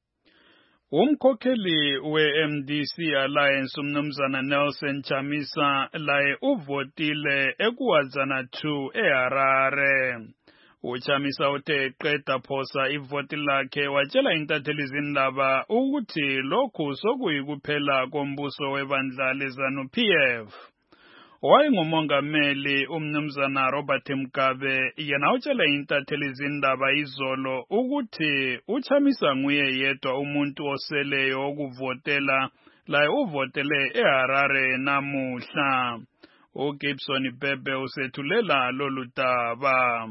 Umkhokheli we-M D C Alliance umnumzana Nelson Chamisa laye uvotile eKuwadzana two eHarare. Uchamisa uthe eqeda phosa ivoti lakhe watshela intatheli zindaba ukuthi lokhu sokuyikuphela kombuso webandla leZANU-P F. Wayengumongameli umnumzana Robert Mugabe yena utshela intatheli zindaba izolo ukuthi uChamisa nguye yedwa umuntu oseleyo ukuvotela laye uvotele eHarare namuhla. uGibson Bebe usethulela lolu daba.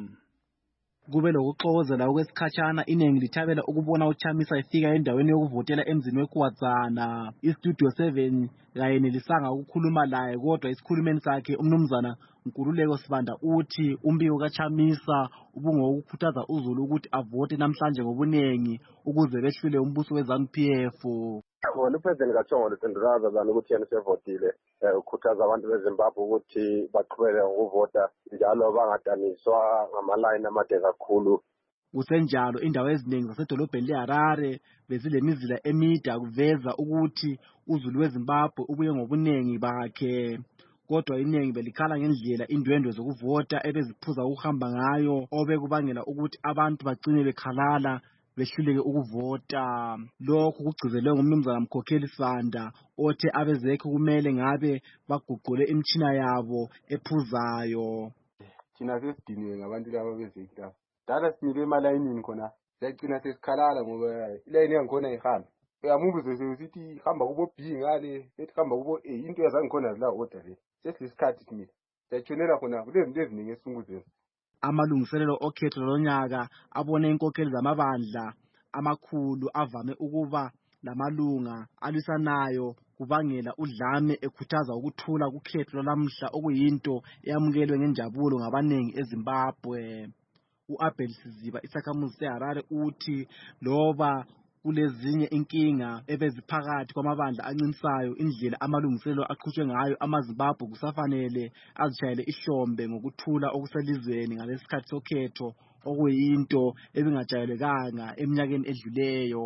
Kube lokuxokozela okwesikhatshana iningi lithabela ukubona uChamisa efika endaweni yokuvotela emzini weKuwadzana. iStudio seven kanye nelisanga ukukhuluma laye, kodwa isikhulumeni sakhe umnumzana Nkululeko Sibanda uthi umbiko kaChamisa ubungokukhuthaza uZulu ukuthi avote namhlanje ngobunengi ukuze behlule umbuso weZANU-P F. Wona uPresident kaChongolo Sindiraza zana ukuthi yena sevotile ukukhuthaza abantu beZimbabwe ukuthi baqhubeke ukuvota njalo bangadaniswa ngamalayini amade kakhulu. Kusenjalo indawo eziningi zasedolobheni leHarare bezilemizila emide kuveza ukuthi uZulu weZimbabwe ubuye ngobunengi bakhe, kodwa iningi belikhala ngendlela indwendwe zokuvota ebeziphuza ukuhamba ngayo obekubangela ukuthi abantu bagcine bekhalala behluleke ukuvota. Lokhu kugcizelwe ngumnumzana Mkhokheli Sibanda othe abezekhe kumele ngabe baguqule imtshina yabo ephuzayo. Thina sesidiniwe ngabantu laba bezekhe laba. Dala simile emalayinini khona siyagcina sesikhalala ngoba ilayini yangikhona ihamba. Uyamubuza sesithi hamba kubo B ngale, ethi hamba kubo A, into yazangikhona la order le. Sesisikhathi thina. Siyatshonela khona kulezinto eziningi esinguzeni. Amalungiselelo okhetho lonyaka abone inkokheli zamabandla amakhulu avame ukuba lamalunga alwisanayo kubangela udlame ekhuthaza ukuthula kukhetho lwalamhla okuyinto eyamukelwe ngenjabulo ngabanengi eZimbabwe. uAbel Siziba isakhamuzi seHarare uthi loba kulezinye inkinga ebeziphakathi kwamabandla ancisayo indlela amalungiselelo aqhutshwe ngayo amaZimbabwe kusafanele azishayele ihlombe ngokuthula okuselizweni ngalesikhathi sokhetho okuyinto ebingajayelekanga eminyakeni edluleyo.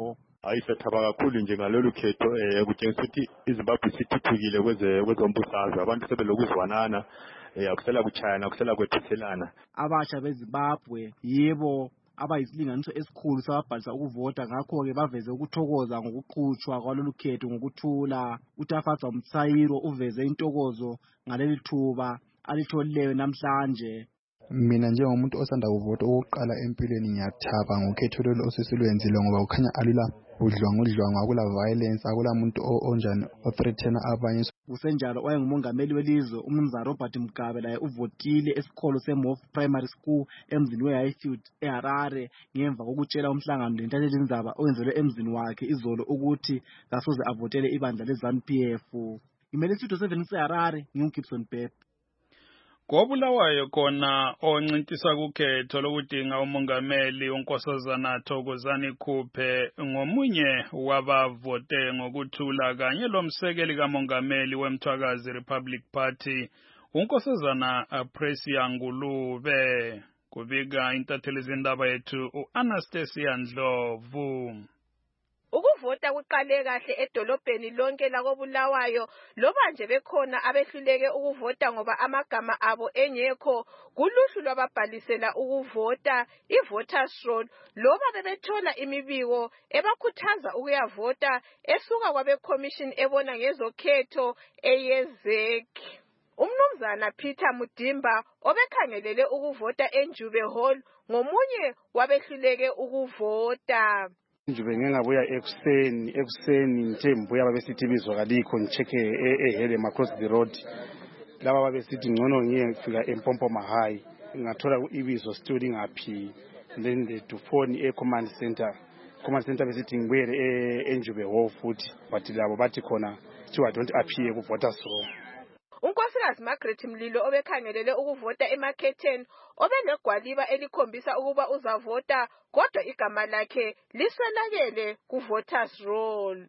ayisethaba kakhulu nje ngalolu khetho eh kutshengisa ukuthi iZimbabwe sithuthukile kweze kwezombusazwe abantu sebelokuzwanana eh akusela kuchayana akusela kwethuselana abasha beZimbabwe yebo abayisilinganiso esikhulu sababhalisa ukuvota ngakho-ke baveze ukuthokoza ngokuqhutshwa kwalolu khetho ngokuthula. uTafatsa Mtsayiro uveze intokozo ngaleli thuba alitholileyo namhlanje. Mina njengomuntu osanda kuvota okokuqala empilweni ngiyathaba ngokhetho lolu osesilwenzile ngoba kukhanya alula udlwangudlwangu, akula violence, akula muntu onjani othreatena abanye. Kusenjalo oyengumongameli welizwe umnumzana Robert Mugabe laye uvotile esikolo seMof Primary School emzini weHighfield eHarare ngemva kokutshela umhlangano lentathelindaba owenzelwe emzini wakhe izolo ukuthi kasoze avotele ibandla leZANU P F. Imele Studio seven seHarare ngiuGibson Pep. Kobulawayo khona oncintisa kukhetho lokudinga umongameli uNkosazana Thokozani Khuphe ngomunye wabavote ngokuthula kanye lomsekeli kamongameli weMthwakazi Republic Party uNkosazana Apreciate Ngulube. Kubika intatheli zindaba yethu uAnastasia Ndlovu. Ukuvota kuqale kahle edolobheni lonke lakobulawayo loba nje bekhona abehluleke ukuvota ngoba amagama abo engekho kuluhlu lwababhalisela ukuvota i-voters roll loba bebethola imibiko ebakhuthaza ukuyavota esuka kwabe-commission ebona ngezokhetho eyezek. Umnumzana Peter Mudimba obekhangelele ukuvota eNjube Hall ngomunye wabehluleke ukuvota. Njube ngingabuya ekuseni ekuseni ngithe mbuya babesithi bizwakalikho ngicheke ehele across the road laba babesithi ngcono ngiyefika eMpompo Mahai ngathola ibizo study ngaphi then the to phone e command center command center besithi ngibuyele eNjube Hall futhi but labo bathi khona still don't appear ku voters roll. uNkosikazi Margaret Mlilo obekhangelele ukuvota eMarketing obenegwaliba elikhombisa ukuba uzavota kodwa igama lakhe liswelakele ku voters roll.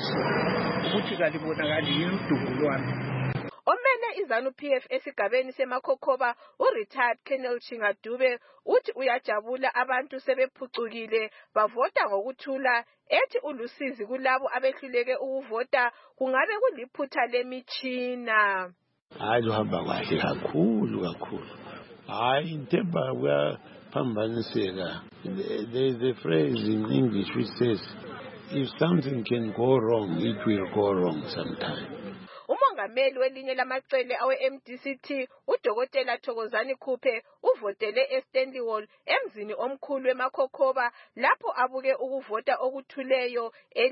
Ukuthi kalibonakali yimdumo lwami. Omele iZANU P F esigabeni seMakhokhoba uRetired Colonel Chingadube uthi uyajabula abantu sebephucukile bavota ngokuthula ethi ulusizi kulabo abehluleke ukuvota kungabe kuliphutha lemichina. Hayi luhamba kahle kakhulu kakhulu. Hayi intemba kuyaphambaniseka. There is a phrase in English which says if something can go wrong it will go wrong sometime. Umongameli welinye lamacele awe M D C T uDokotela Thokozani Khuphe uvotele eStanley Hall emzini omkhulu eMakhokhoba lapho abuke ukuvota okuthuleyo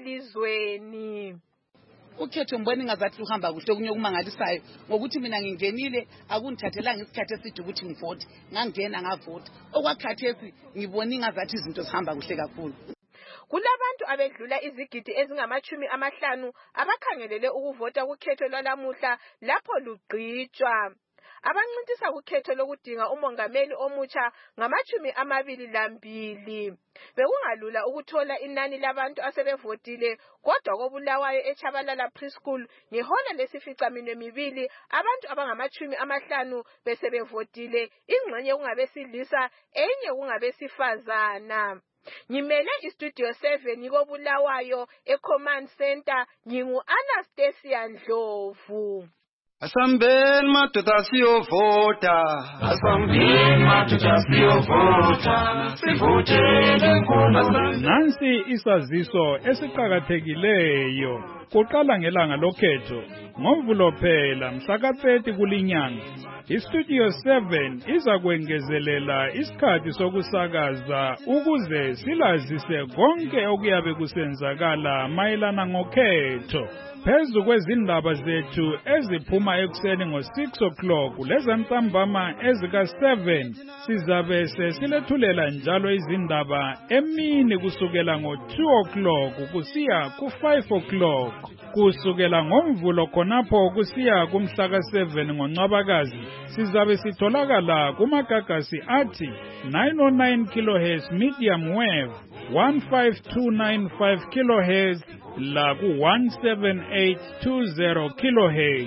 elizweni. Ukhetho mboni ngazathi uhamba kuhle kunye kumangalisayo ngokuthi mina ngingenile akungithathelanga isikhathi esithi ukuthi ngivote ngangena ngavota okwakhathesi ngibona ngazathi izinto zihamba kuhle kakhulu. Kulabantu abedlula izigidi ezingamachumi amahlanu abakhangelele ukuvota kukhetho lwalamuhla lapho lugqitshwa. Abancintisa kukhetho lokudinga umongameli omutsha ngamachumi amabili lambili. Bekungalula ukuthola inani labantu asebevotile kodwa kobulawayo eChabalala Preschool ngehola lesificaminwe mibili abantu abangamachumi amahlanu besebevotile ingxenye kungabesilisa enye kungabesifazana. Ngimele iStudio seven kobulawayo eCommand Center ngingu Anastasia Ndlovu. Asambeni madoda siyovota, asambeni madoda siyovota, sivotele nkulunkulu. Nansi isaziso esiqhakathekileyo. Kuqala ngelanga lokhetho ngoMvulo phela mhlaka thirty kulinyanga. iStudio seven iza kwengezelela isikhathi sokusakaza ukuze silazise konke okuyabe kusenzakala mayelana ngokhetho. Phezu kwezindaba zethu eziphuma ekuseni ngo six o'clock lezantambama ezika seven sizabe sesilethulela njalo izindaba emini kusukela ngo two o'clock kusiya ku five o'clock. Kusukela ngoMvulo khonapho kusiya kumhlaka seven ngoNcwabakazi sizabe sitholakala kumagagasi athi nine oh nine kilohertz medium wave, one five two nine five kilohertz la ku one seven eight two zero kilohertz.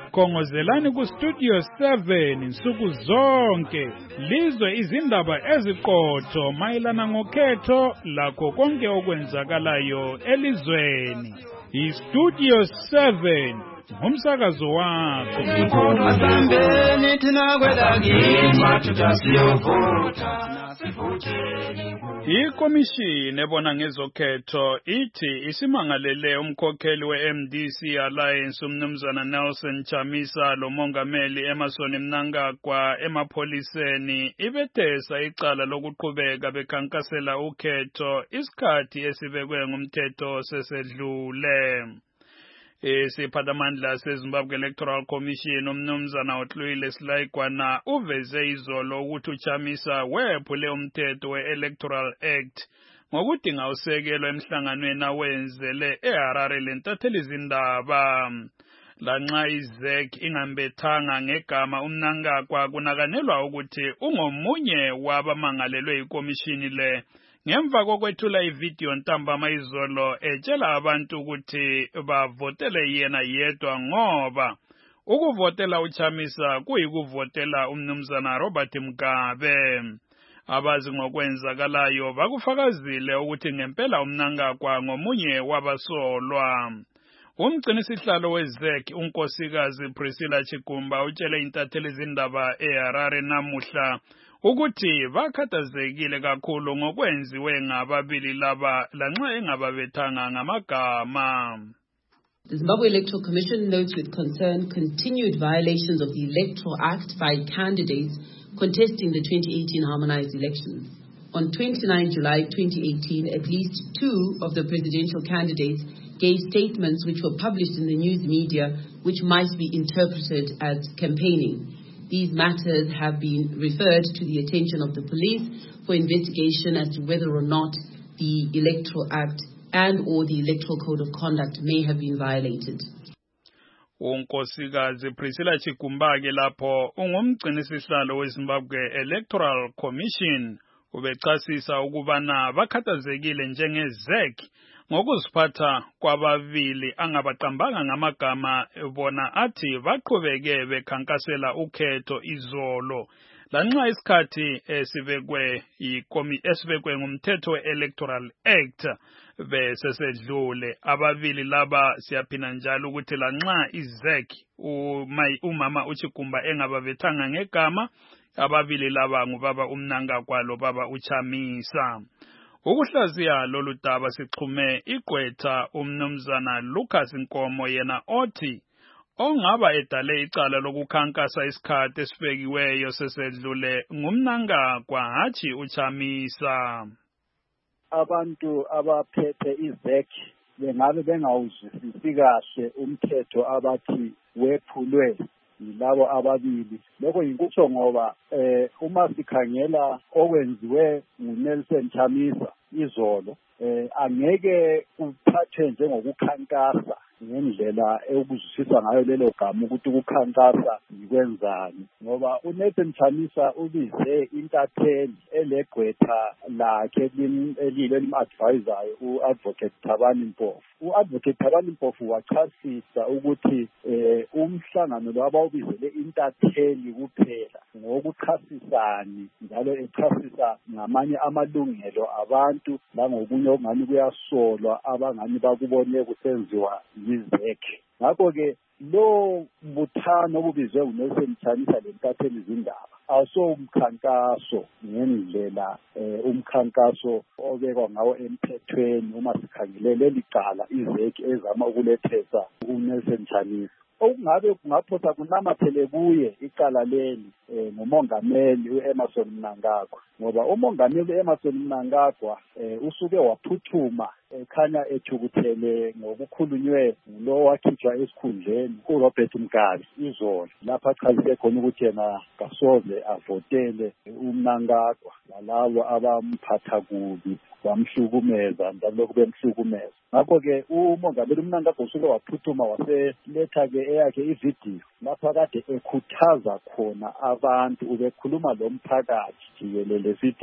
Khongozelani ku Studio seven insuku zonke lizwe izindaba eziqotho mayelana ngokhetho lakho konke okwenzakalayo elizweni. I-Studio seven ngumsakazo wakho. Asambeni thina kwelakini mathutha siyovota. Ikomishini ebona ngezokhetho ithi isimangalele umkhokheli we-M D C Alliance umnumzana Nelson Chamisa lo mongameli Emmerson Mnangagwa emapholiseni ibethesa icala lokuqhubeka bekhankasela ukhetho isikhathi esibekwe ngumthetho sesedlule. Isiphathamandla seZimbabwe Electoral Commission umnumzana uTluyile Silaigwana uveze izolo ukuthi uChamisa wephule umthetho we-Electoral Act ngokudinga usekelo emhlanganweni awenzele eHarare lentatheli izindaba. Lanxa iZ E C ingambethanga ngegama uMnangagwa kunakanelwa ukuthi ungomunye wabamangalelwe ikomishini le. Ngemva kokwethula ivideo ntambama izolo etshela abantu ukuthi bavotele yena yedwa ngoba ukuvotela uChamisa kuyikuvotela umnumzana Robert Mugabe. Abazi ngokwenzakalayo bakufakazile ukuthi ngempela uMnangagwa ngomunye wabasolwa. Umgcinisihlalo weZ E C unkosikazi Priscilla Chigumba utshele intatheli izindaba eHarare namuhla ukuthi bakhathazekile kakhulu ngokwenziwe ngababili laba lanxa engababethanga ngamagama. The Zimbabwe Electoral Commission notes with concern continued violations of the Electoral Act by candidates contesting the twenty eighteen harmonized elections. On twenty-ninth of July twenty eighteen, at least two of the presidential candidates gave statements which were published in the news media which might be interpreted as campaigning. These matters have been referred to the attention of the police for investigation as to whether or not the Electoral Act and or the Electoral Code of Conduct may have been violated. Unkosikazi Priscilla Chigumba ke lapho ungumgcinisihlalo weZimbabwe Electoral Commission ubechasisa ukubana bakhathazekile njengeZ E C ngokuziphatha kwababili angabaqambanga ngamagama bona athi baqhubeke bekhankasela ukhetho izolo lanxa isikhathi esibekwe yikomi esibekwe ngumthetho we-Electoral Act besesedlule. Ababili laba siyaphina njalo ukuthi lanxa iZ E C umama uChigumba engababethanga ngegama ababili laba ngubaba uMnangagwa lo baba uChamisa. Ukuhlaziya lolu daba sixhume igqwetha umnumzana Lucas Nkomo yena othi ongaba edale icala lokukhankasa isikhathi esibekiweyo sesedlule ngumnangagwa hathi uChamisa. Abantu abaphethe iZ E C bengabe bengawuzwisisi kahle umthetho abathi wephulwe yilabo ababili. Lokho yinkutsho ngoba eh uma sikhangela okwenziwe nguNelson Chamisa izolo eh angeke kuphathwe njengokukhankasa ngendlela ekuzwisisa ngayo lelo gama ukuthi ukukhankasa yikwenzani, ngoba uNelson Chamisa ubize intatheli elegqwetha lakhe elilo elim-advisayo u-advocate Thabani Mpofu. U-advocate Thabani Mpofu wachasisa ukuthi eh umhlangano lo abawubizele intatheli kuphela ngokuchasisani njalo echasisa ngamanye amalungelo abantu langokunye okungani kuyasolwa abangani bakubone kusenziwa yiZ E C. Ngakho-ke lo mbuthano obubizwe nguNelson Chamisa lentatheli izindaba awusomkhankaso ngendlela eh, umkhankaso obekwa ngawo emthethweni uma sikhangele leli cala iZ E C ezama ukulethesa uNelson Chamisa. Okungabe kungaphosa kunamathele kuye icala leli eh, ngumongameli uEmmerson Mnangagwa, ngoba umongameli uEmmerson Mnangagwa eh, usuke waphuthuma ekhanya ethukuthele ngokukhulunywe lo wakhitshwa esikhundleni uRobert Mugabe izolo lapha achazise khona ukuthi yena kasoze avotele uMnangagwa lalabo abamphatha kubi bamhlukumeza ndalokho bemhlukumeza. Ngakho-ke umongameli uMnangagwa usuke waphuthuma waseletha-ke eyakhe ividiyo lapha kade ekhuthaza khona abantu, ubekhuluma lo mphakathi jikelele sithi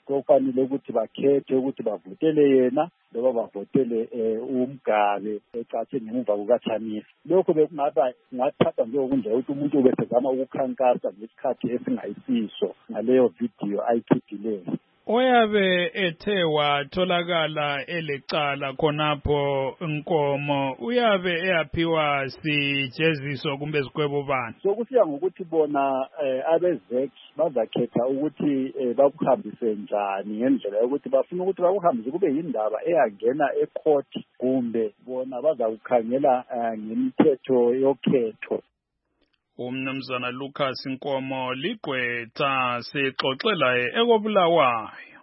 kofanele ukuthi bakhethe ukuthi bavotele yena noma bavotele uMgabe ecatshe ngemuva kukaChamisa. Lokho bekungaba kungathatha njengokunje ukuthi umuntu ubesezama ukukhankasa ngesikhathi esingayisiso ngaleyo video ayikhiphileyo. Oyabe ethe watholakala elecala khonapho inkomo uyabe eyaphiwa sijeziso kumbe sikwebo bani? Sokusiya ngokuthi bona abezek bazakhetha ukuthi bakuhambise njani ngendlela yokuthi bafuna ukuthi bakuhambise kube yindaba eyangena ecourt kumbe bona bazakukhangela ngemithetho yokhetho. Umnumzana Lucas Nkomo ligqwetha sixoxela ekobulawayo.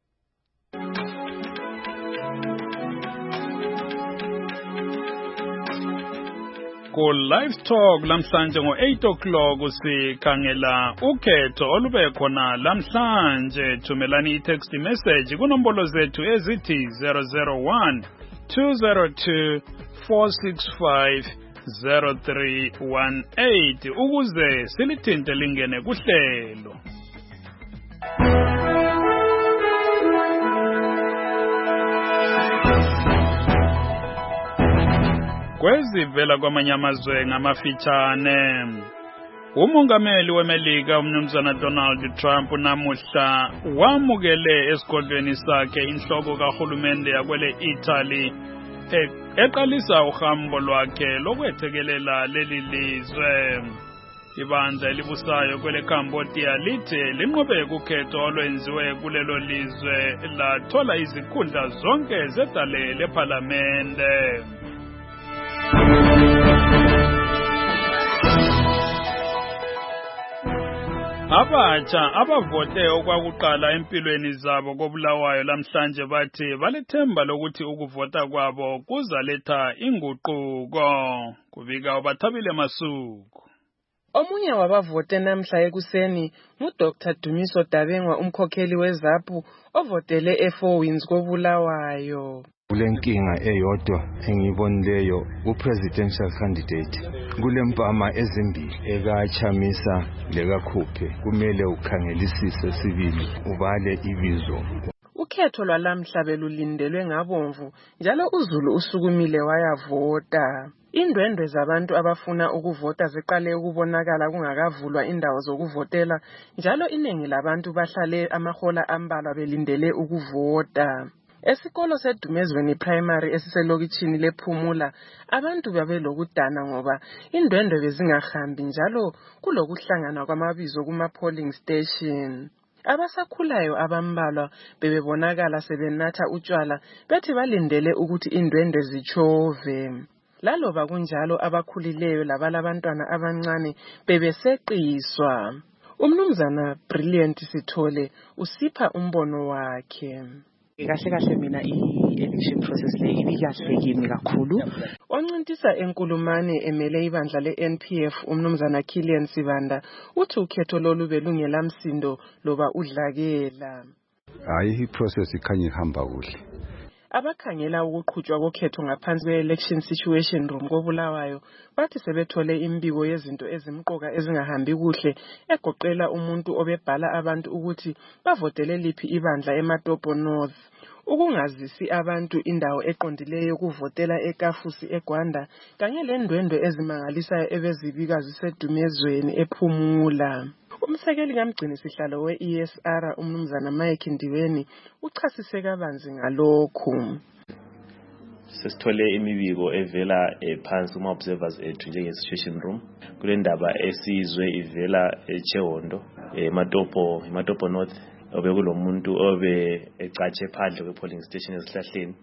Ku live talk lamhlanje ngo eight o'clock sikhangela ukhetho olube khona lamhlanje. Thumelani i-text message kunombolo zethu ezithi zero zero one two zero two four six five zero three one eight ukuze silithinte lingene kuhlelo. Kwezivela kwamanye amazwe ngamafitshane. Umongameli weMelika umnumzana Donald Trump namuhla wamukele esigodlweni sakhe inhloko kahulumende yakwele Italy eqalisa uhambo lwakhe lokwethekelela leli lizwe. Ibandla elibusayo kwele Cambodia lithe linqobe ukhetho olwenziwe kulelo lizwe lathola izikhundla zonke zedale leParliamente. Abatsha abavote okwakuqala empilweni zabo kobulawayo lamhlanje bathi balethemba lokuthi ukuvota kwabo kuzaletha inguquko. Kubika ubathabile Masuku. Omunye wabavote namhla ekuseni nguDoctor Dumiso Dabengwa umkhokheli weZAPU ovotele eFour Winds kobulawayo. Kulenkinga eyodwa engibonileyo ku-presidential candidate kulempama ezimbili ekaChamisa lekaKhuphe kumele ukhangelisise sibili ubale ibizo. Ukhetho lwalamhla belulindelwe ngabomvu njalo uZulu usukumile wayavota. Indwendwe zabantu abafuna ukuvota ziqale ukubonakala kungakavulwa indawo zokuvotela njalo iningi labantu bahlale amahola ambalwa belindele ukuvota. Esikolo seDumezweni Primary esiselokitshini lePhumula abantu babelokudana ngoba indwendwe bezingahambi njalo kulokuhlangana kwamabizo kuma polling station. Abasakhulayo abambalwa bebebonakala sebenatha utshwala bethi balindele ukuthi indwendwe zichove. Laloba kunjalo abakhulileyo labalabantwana abancane bebeseqiswa. Umnumzana Brilliant Sithole usipha umbono wakhe. Kahle kahle mina i-election process le ibikahle kimi kakhulu. Oncintisa enkulumane emele ibandla le-N P F umnumzana Kilian Sibanda uthi ukhetho lolu belungelamsindo loba udlakela. Hayi i-process ikhanya ihamba kuhle. Abakhangela ukuqhutshwa kokhetho ngaphansi kwe-election situation room kobulawayo bathi sebethole imbiko yezinto ezimqoka ezingahambi kuhle egoqela umuntu obebhala abantu ukuthi bavotele liphi ibandla eMatopo North, ukungazisi abantu indawo eqondileyo yokuvotela eKafusi eGwanda kanye lendwendwe ezimangalisayo ebezibika zisedumezweni ePhumula. Umsekeli kamgcini sihlalo we-E S R umnumzana Mike Ndiweni uchasise kabanzi ngalokhu. Sesithole imibiko evela phansi kuma observers ethu njenge situation room kule ndaba esizwe ivela eChehondo eMatopo eMatopo North obekulomuntu obe ecatshe phandle kwe polling station esihlahleni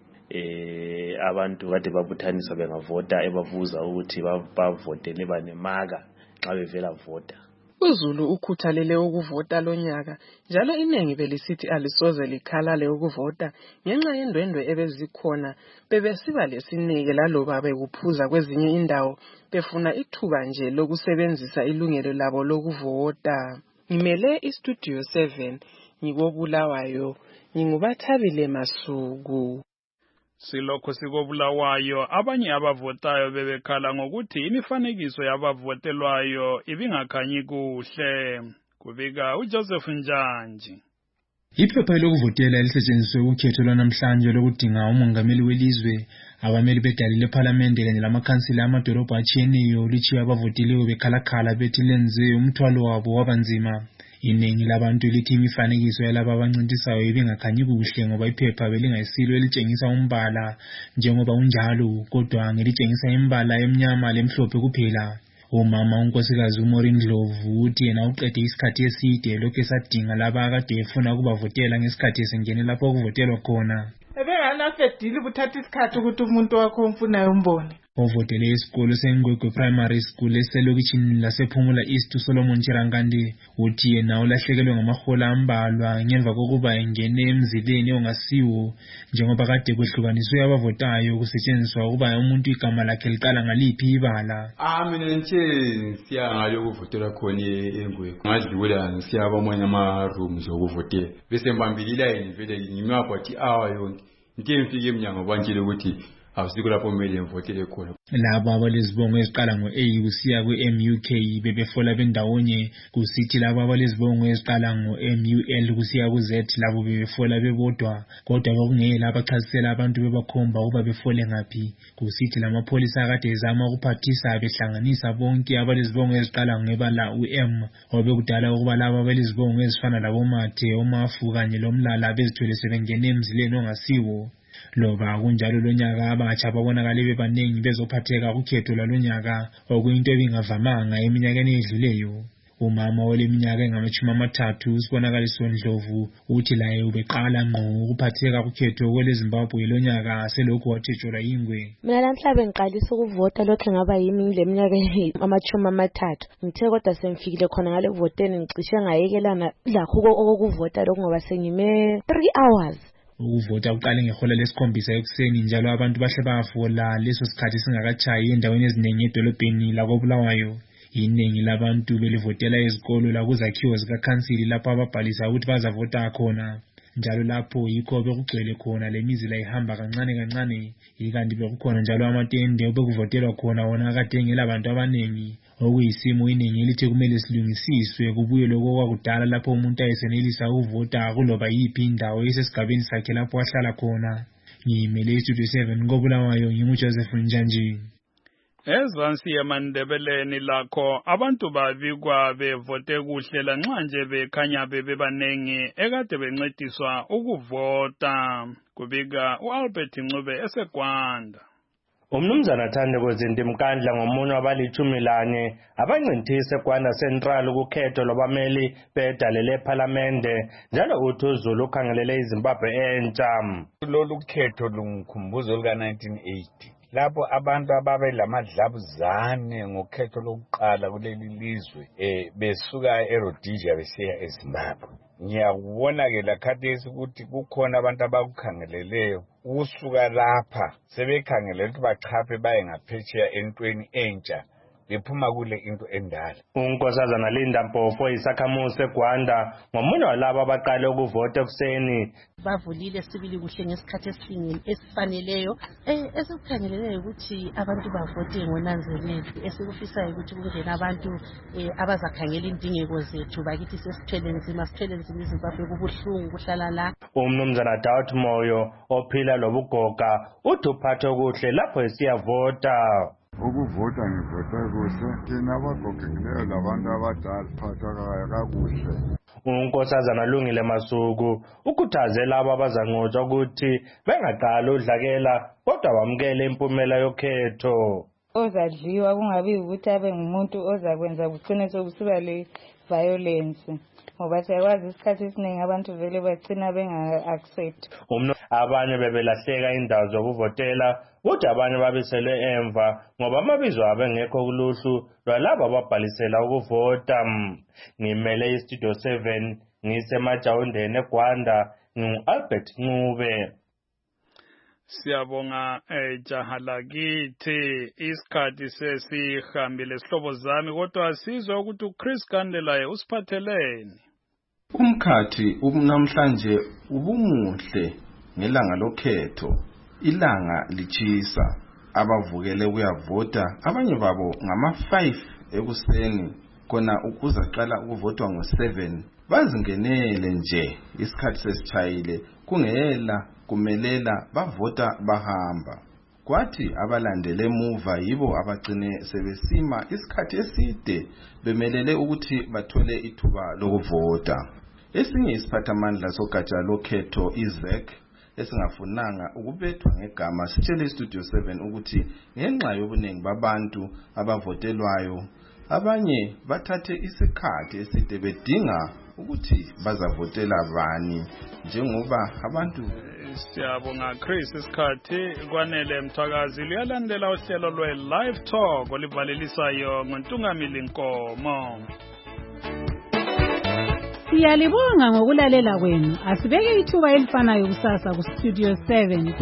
eh abantu kade babuthanisa bengavota ebavuza ukuthi bavotele banemaka xa bevela vota. UZulu ukhuthalele ukuvota lonyaka njalo iningi belisithi alisoze likhalale ukuvota ngenxa yendwendwe ebezikhona bebesiba lesineke laloba bekuphuza kwezinye indawo befuna ithuba nje lokusebenzisa ilungelo labo lokuvota. Ngimele iStudio seven ngikobulawayo ngingubathabile Masuku. Silokho sikobulawayo abanye abavotayo bebekhala ngokuthi imifanekiso yabavotelwayo ibingakhanyi kuhle. Kubika uJoseph Njanji. Iphepha lokuvotela elisetshenziswe ukhetho lwanamhlanje lokudinga umongameli welizwe, abameli bedali lephalamende kanye lamakhansila amadolobha atshiyeneyo lutshiye abavoteleyo bekhalakhala bethi lenze umthwalo wabo wabanzima. Iningi labantu lithi imifanekiso yalaba abancintisayo ibingakhanyi kuhle ngoba iphepha belingayisilo elitshengisa umbala njengoba unjalo, kodwa ngelitshengisa imbala emnyama lemhlophe kuphela. Umama unkosikazi uMaureen Ndlovu uthi yena uqede isikhathi eside lokho esadinga laba akade efuna ukubavotela ngesikhathi esengene lapho okuvotelwa khona. Ebenganafedile ubuthatha isikhathi ukuthi umuntu wakho umfunayo umbone. Ovotele isikolo seNgwegwe Primary School eselokishini lasePhumula East uSolomon Chirangande uthi yena ulahlekelwe ngamahola ambalwa ngemva kokuba engene emzileni ongasiwo njengoba kade kwehlukaniswe abavotayo kusetshenziswa ukuba umuntu igama lakhe liqala ngaliphi ibala. Ah mina nje siya ngalo ukuvotela khona eNgwegwe ngadlula siyaba amanye ama rooms okuvotela bese mbambili line vele ngimaphathi awa yonke ngike ngifike eminyango bantshile ukuthi awusikho lapho kumele ngivotele khona. Laba abalezibongo eziqala ngo-A kusiya kwe-M U K bebefola bendawonye, kusithi laba abalezibongo eziqala ngo-M U L kusiya ku-Z labo bebefola bebodwa, kodwa kwakungela abachasisela abantu bebakhomba ukuba befole ngaphi. Kusithi lamapholisa akade ezama ukuphathisa behlanganisa bonke abalezibongo eziqala ngebala u-M, obekudala ukuba laba abalezibongo ezifana laboMathe, oMafu kanye loMlala bezithwele sebengene emzileni ongasiwo. Loba kunjalo lonyaka abatsha babonakale bebanengi bezophatheka kukhetho lwalonyaka okuyinto ebingavamanga eminyakeni edluleyo. Umama oleminyaka engamatshumi amathathu uSibonakaliso Ndlovu uthi laye ubeqala ngqo ukuphatheka kukhetho kweleZimbabwe lonyaka selokhu wathetshwa ingwe. Mina namhla bengiqalisa ukuvota lokho ngaba yimi leminyaka amachumi amathathu. Ngithe kodwa sengifikile khona ngale voteni ngicishe ngayekelana lakho okuvota lokho ngoba sengime three hours. Ukuvota uqale ngehola lesikhombisa ekuseni njalo abantu bahle bafola leso sikhathi singakatshayi endaweni eziningi edolobheni lakoBulawayo. Iningi labantu belivotela ezikolo lakuzakhiwo zikakhansili lapho ababhalisa ukuthi bazavota khona. Njalo lapho yikho bekugcwele khona lemizila ihamba kancane kancane, ikanti bekukhona njalo amatende obekuvotelwa khona wona kade engelabantu abaningi. Okuyisimo iningi elithi kumele silungisiswe kubuye lokho kwakudala lapho umuntu ayesenelisa ukuvota kuloba yiphi indawo esesigabeni sakhe lapho ahlala khona. Ngiyimele iStudio seven koBulawayo nginguJoseph Njanji. Ezansi yemandebeleni lakho abantu babikwa bevote kuhle lanxa nje bekhanya bebebanengi ekade bencediswa ukuvota, kubika uAlbert Ncube eseGwanda. Umnumzana Thandeko Zintimkandla ngomunye wabalitshumi lane abancintise eGwanda Central ukukhetho lwabameli bedale lephalamende, njalo uthi uZulu ukhangelele iZimbabwe entsha. Lolu khetho lungikhumbuzo luka nineteen eighty lapho abantu ababe lamadlabuzane ngokhetho lokuqala kuleli lizwe eh besuka eRhodesia besiya eZimbabwe. Ngiyakubona ke lakhathesi ukuthi kukhona abantu abakukhangeleleyo usuka lapha sebekhangelela ukuthi bachaphe baye ngaphetsheya entweni entsha bephuma kule into endala. Unkosazana Linda Mpofu isakhamuzi eGwanda ngomunye walabo abaqale ukuvota ekuseni. Bavulile sibili kuhle ngesikhathi esifaneleyo eh esikukhangeleleyo ukuthi abantu bavote ngonanzelelo, esikufisayo ukuthi kungene abantu abazakhangela indingeko zethu bakithi sesithwele nzima sithwele nzima iZimbabwe kubuhlungu kuhlala la. Umnumzana Doubt Moyo ophila lobugoga uthi uphathe kuhle lapho esiyavota. Ukuvota ngivota kuhle thina abagogekileyo labantu abadala phatha kakuhle. Unkosazana Lungile Masuku ukhuthaze labo abazanqotshwa ukuthi bengaqala udlakela kodwa bamkele impumela yokhetho. Ozadliwa kungabi ukuthi abe ngumuntu ozakwenza kugcine sokusiba le violence. Ngoba siyakwazi isikhathi esiningi abantu vele bagcina benga-accept. Abanye bebelahleka indawo zokuvotela kodwa abanye babiselwe emva ngoba amabizo abo engekho kuluhlu lwalabo ababhalisela ukuvota. Ngimele iStudio seven ngisemajawundeni eGwanda ngingu-Albert Ncube. Siyabonga ejaha lakithi, isikhathi sesihambile sihlobo zami, kodwa sizwe ukuthi uChris Kandelaye usiphatheleni. Umkhathi namhlanje ubumuhle ngelanga lokhetho, ilanga lichisa, abavukele kuyavota, abanye babo ngama five ekuseni khona ukuzaqala ukuvotwa ngo seven bazingenele nje isikhathi sesitshayile kungela kumelela bavota bahamba. Kwathi abalandele emuva yibo abagcine sebesima isikhathi eside bemelele ukuthi bathole ithuba lokuvota. Esinye isiphathamandla sogatsha lokhetho I-Z E C esingafunanga ukubethwa ngegama sitshele iStudio seven ukuthi ngenxa yobuningi babantu abavotelwayo abanye bathathe isikhathi eside bedinga ukuthi bazavotela bani njengoba abantu. Siyabonga Chris, isikhathi kwanele Mthakazi liyalandela uhlelo lwe Live Talk olivalelisayo ngoNtungamili Nkomo. Siyalibonga ngokulalela kwenu. Asibeke ithuba elifanayo kusasa ku Studio seven.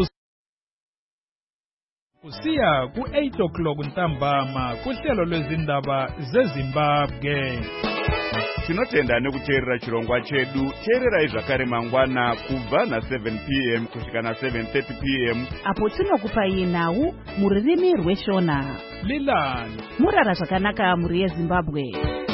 Kusiya ku eight o'clock ntambama kuhlelo lwezindaba zeZimbabwe. Tinotenda nekuteerera chirongwa chedu. Teerera izvakare mangwana kubva na seven p m kusvika na seven thirty p m apo tinokupai nhau mururimi rweshona. Lilani murara zvakanaka muri yeZimbabwe.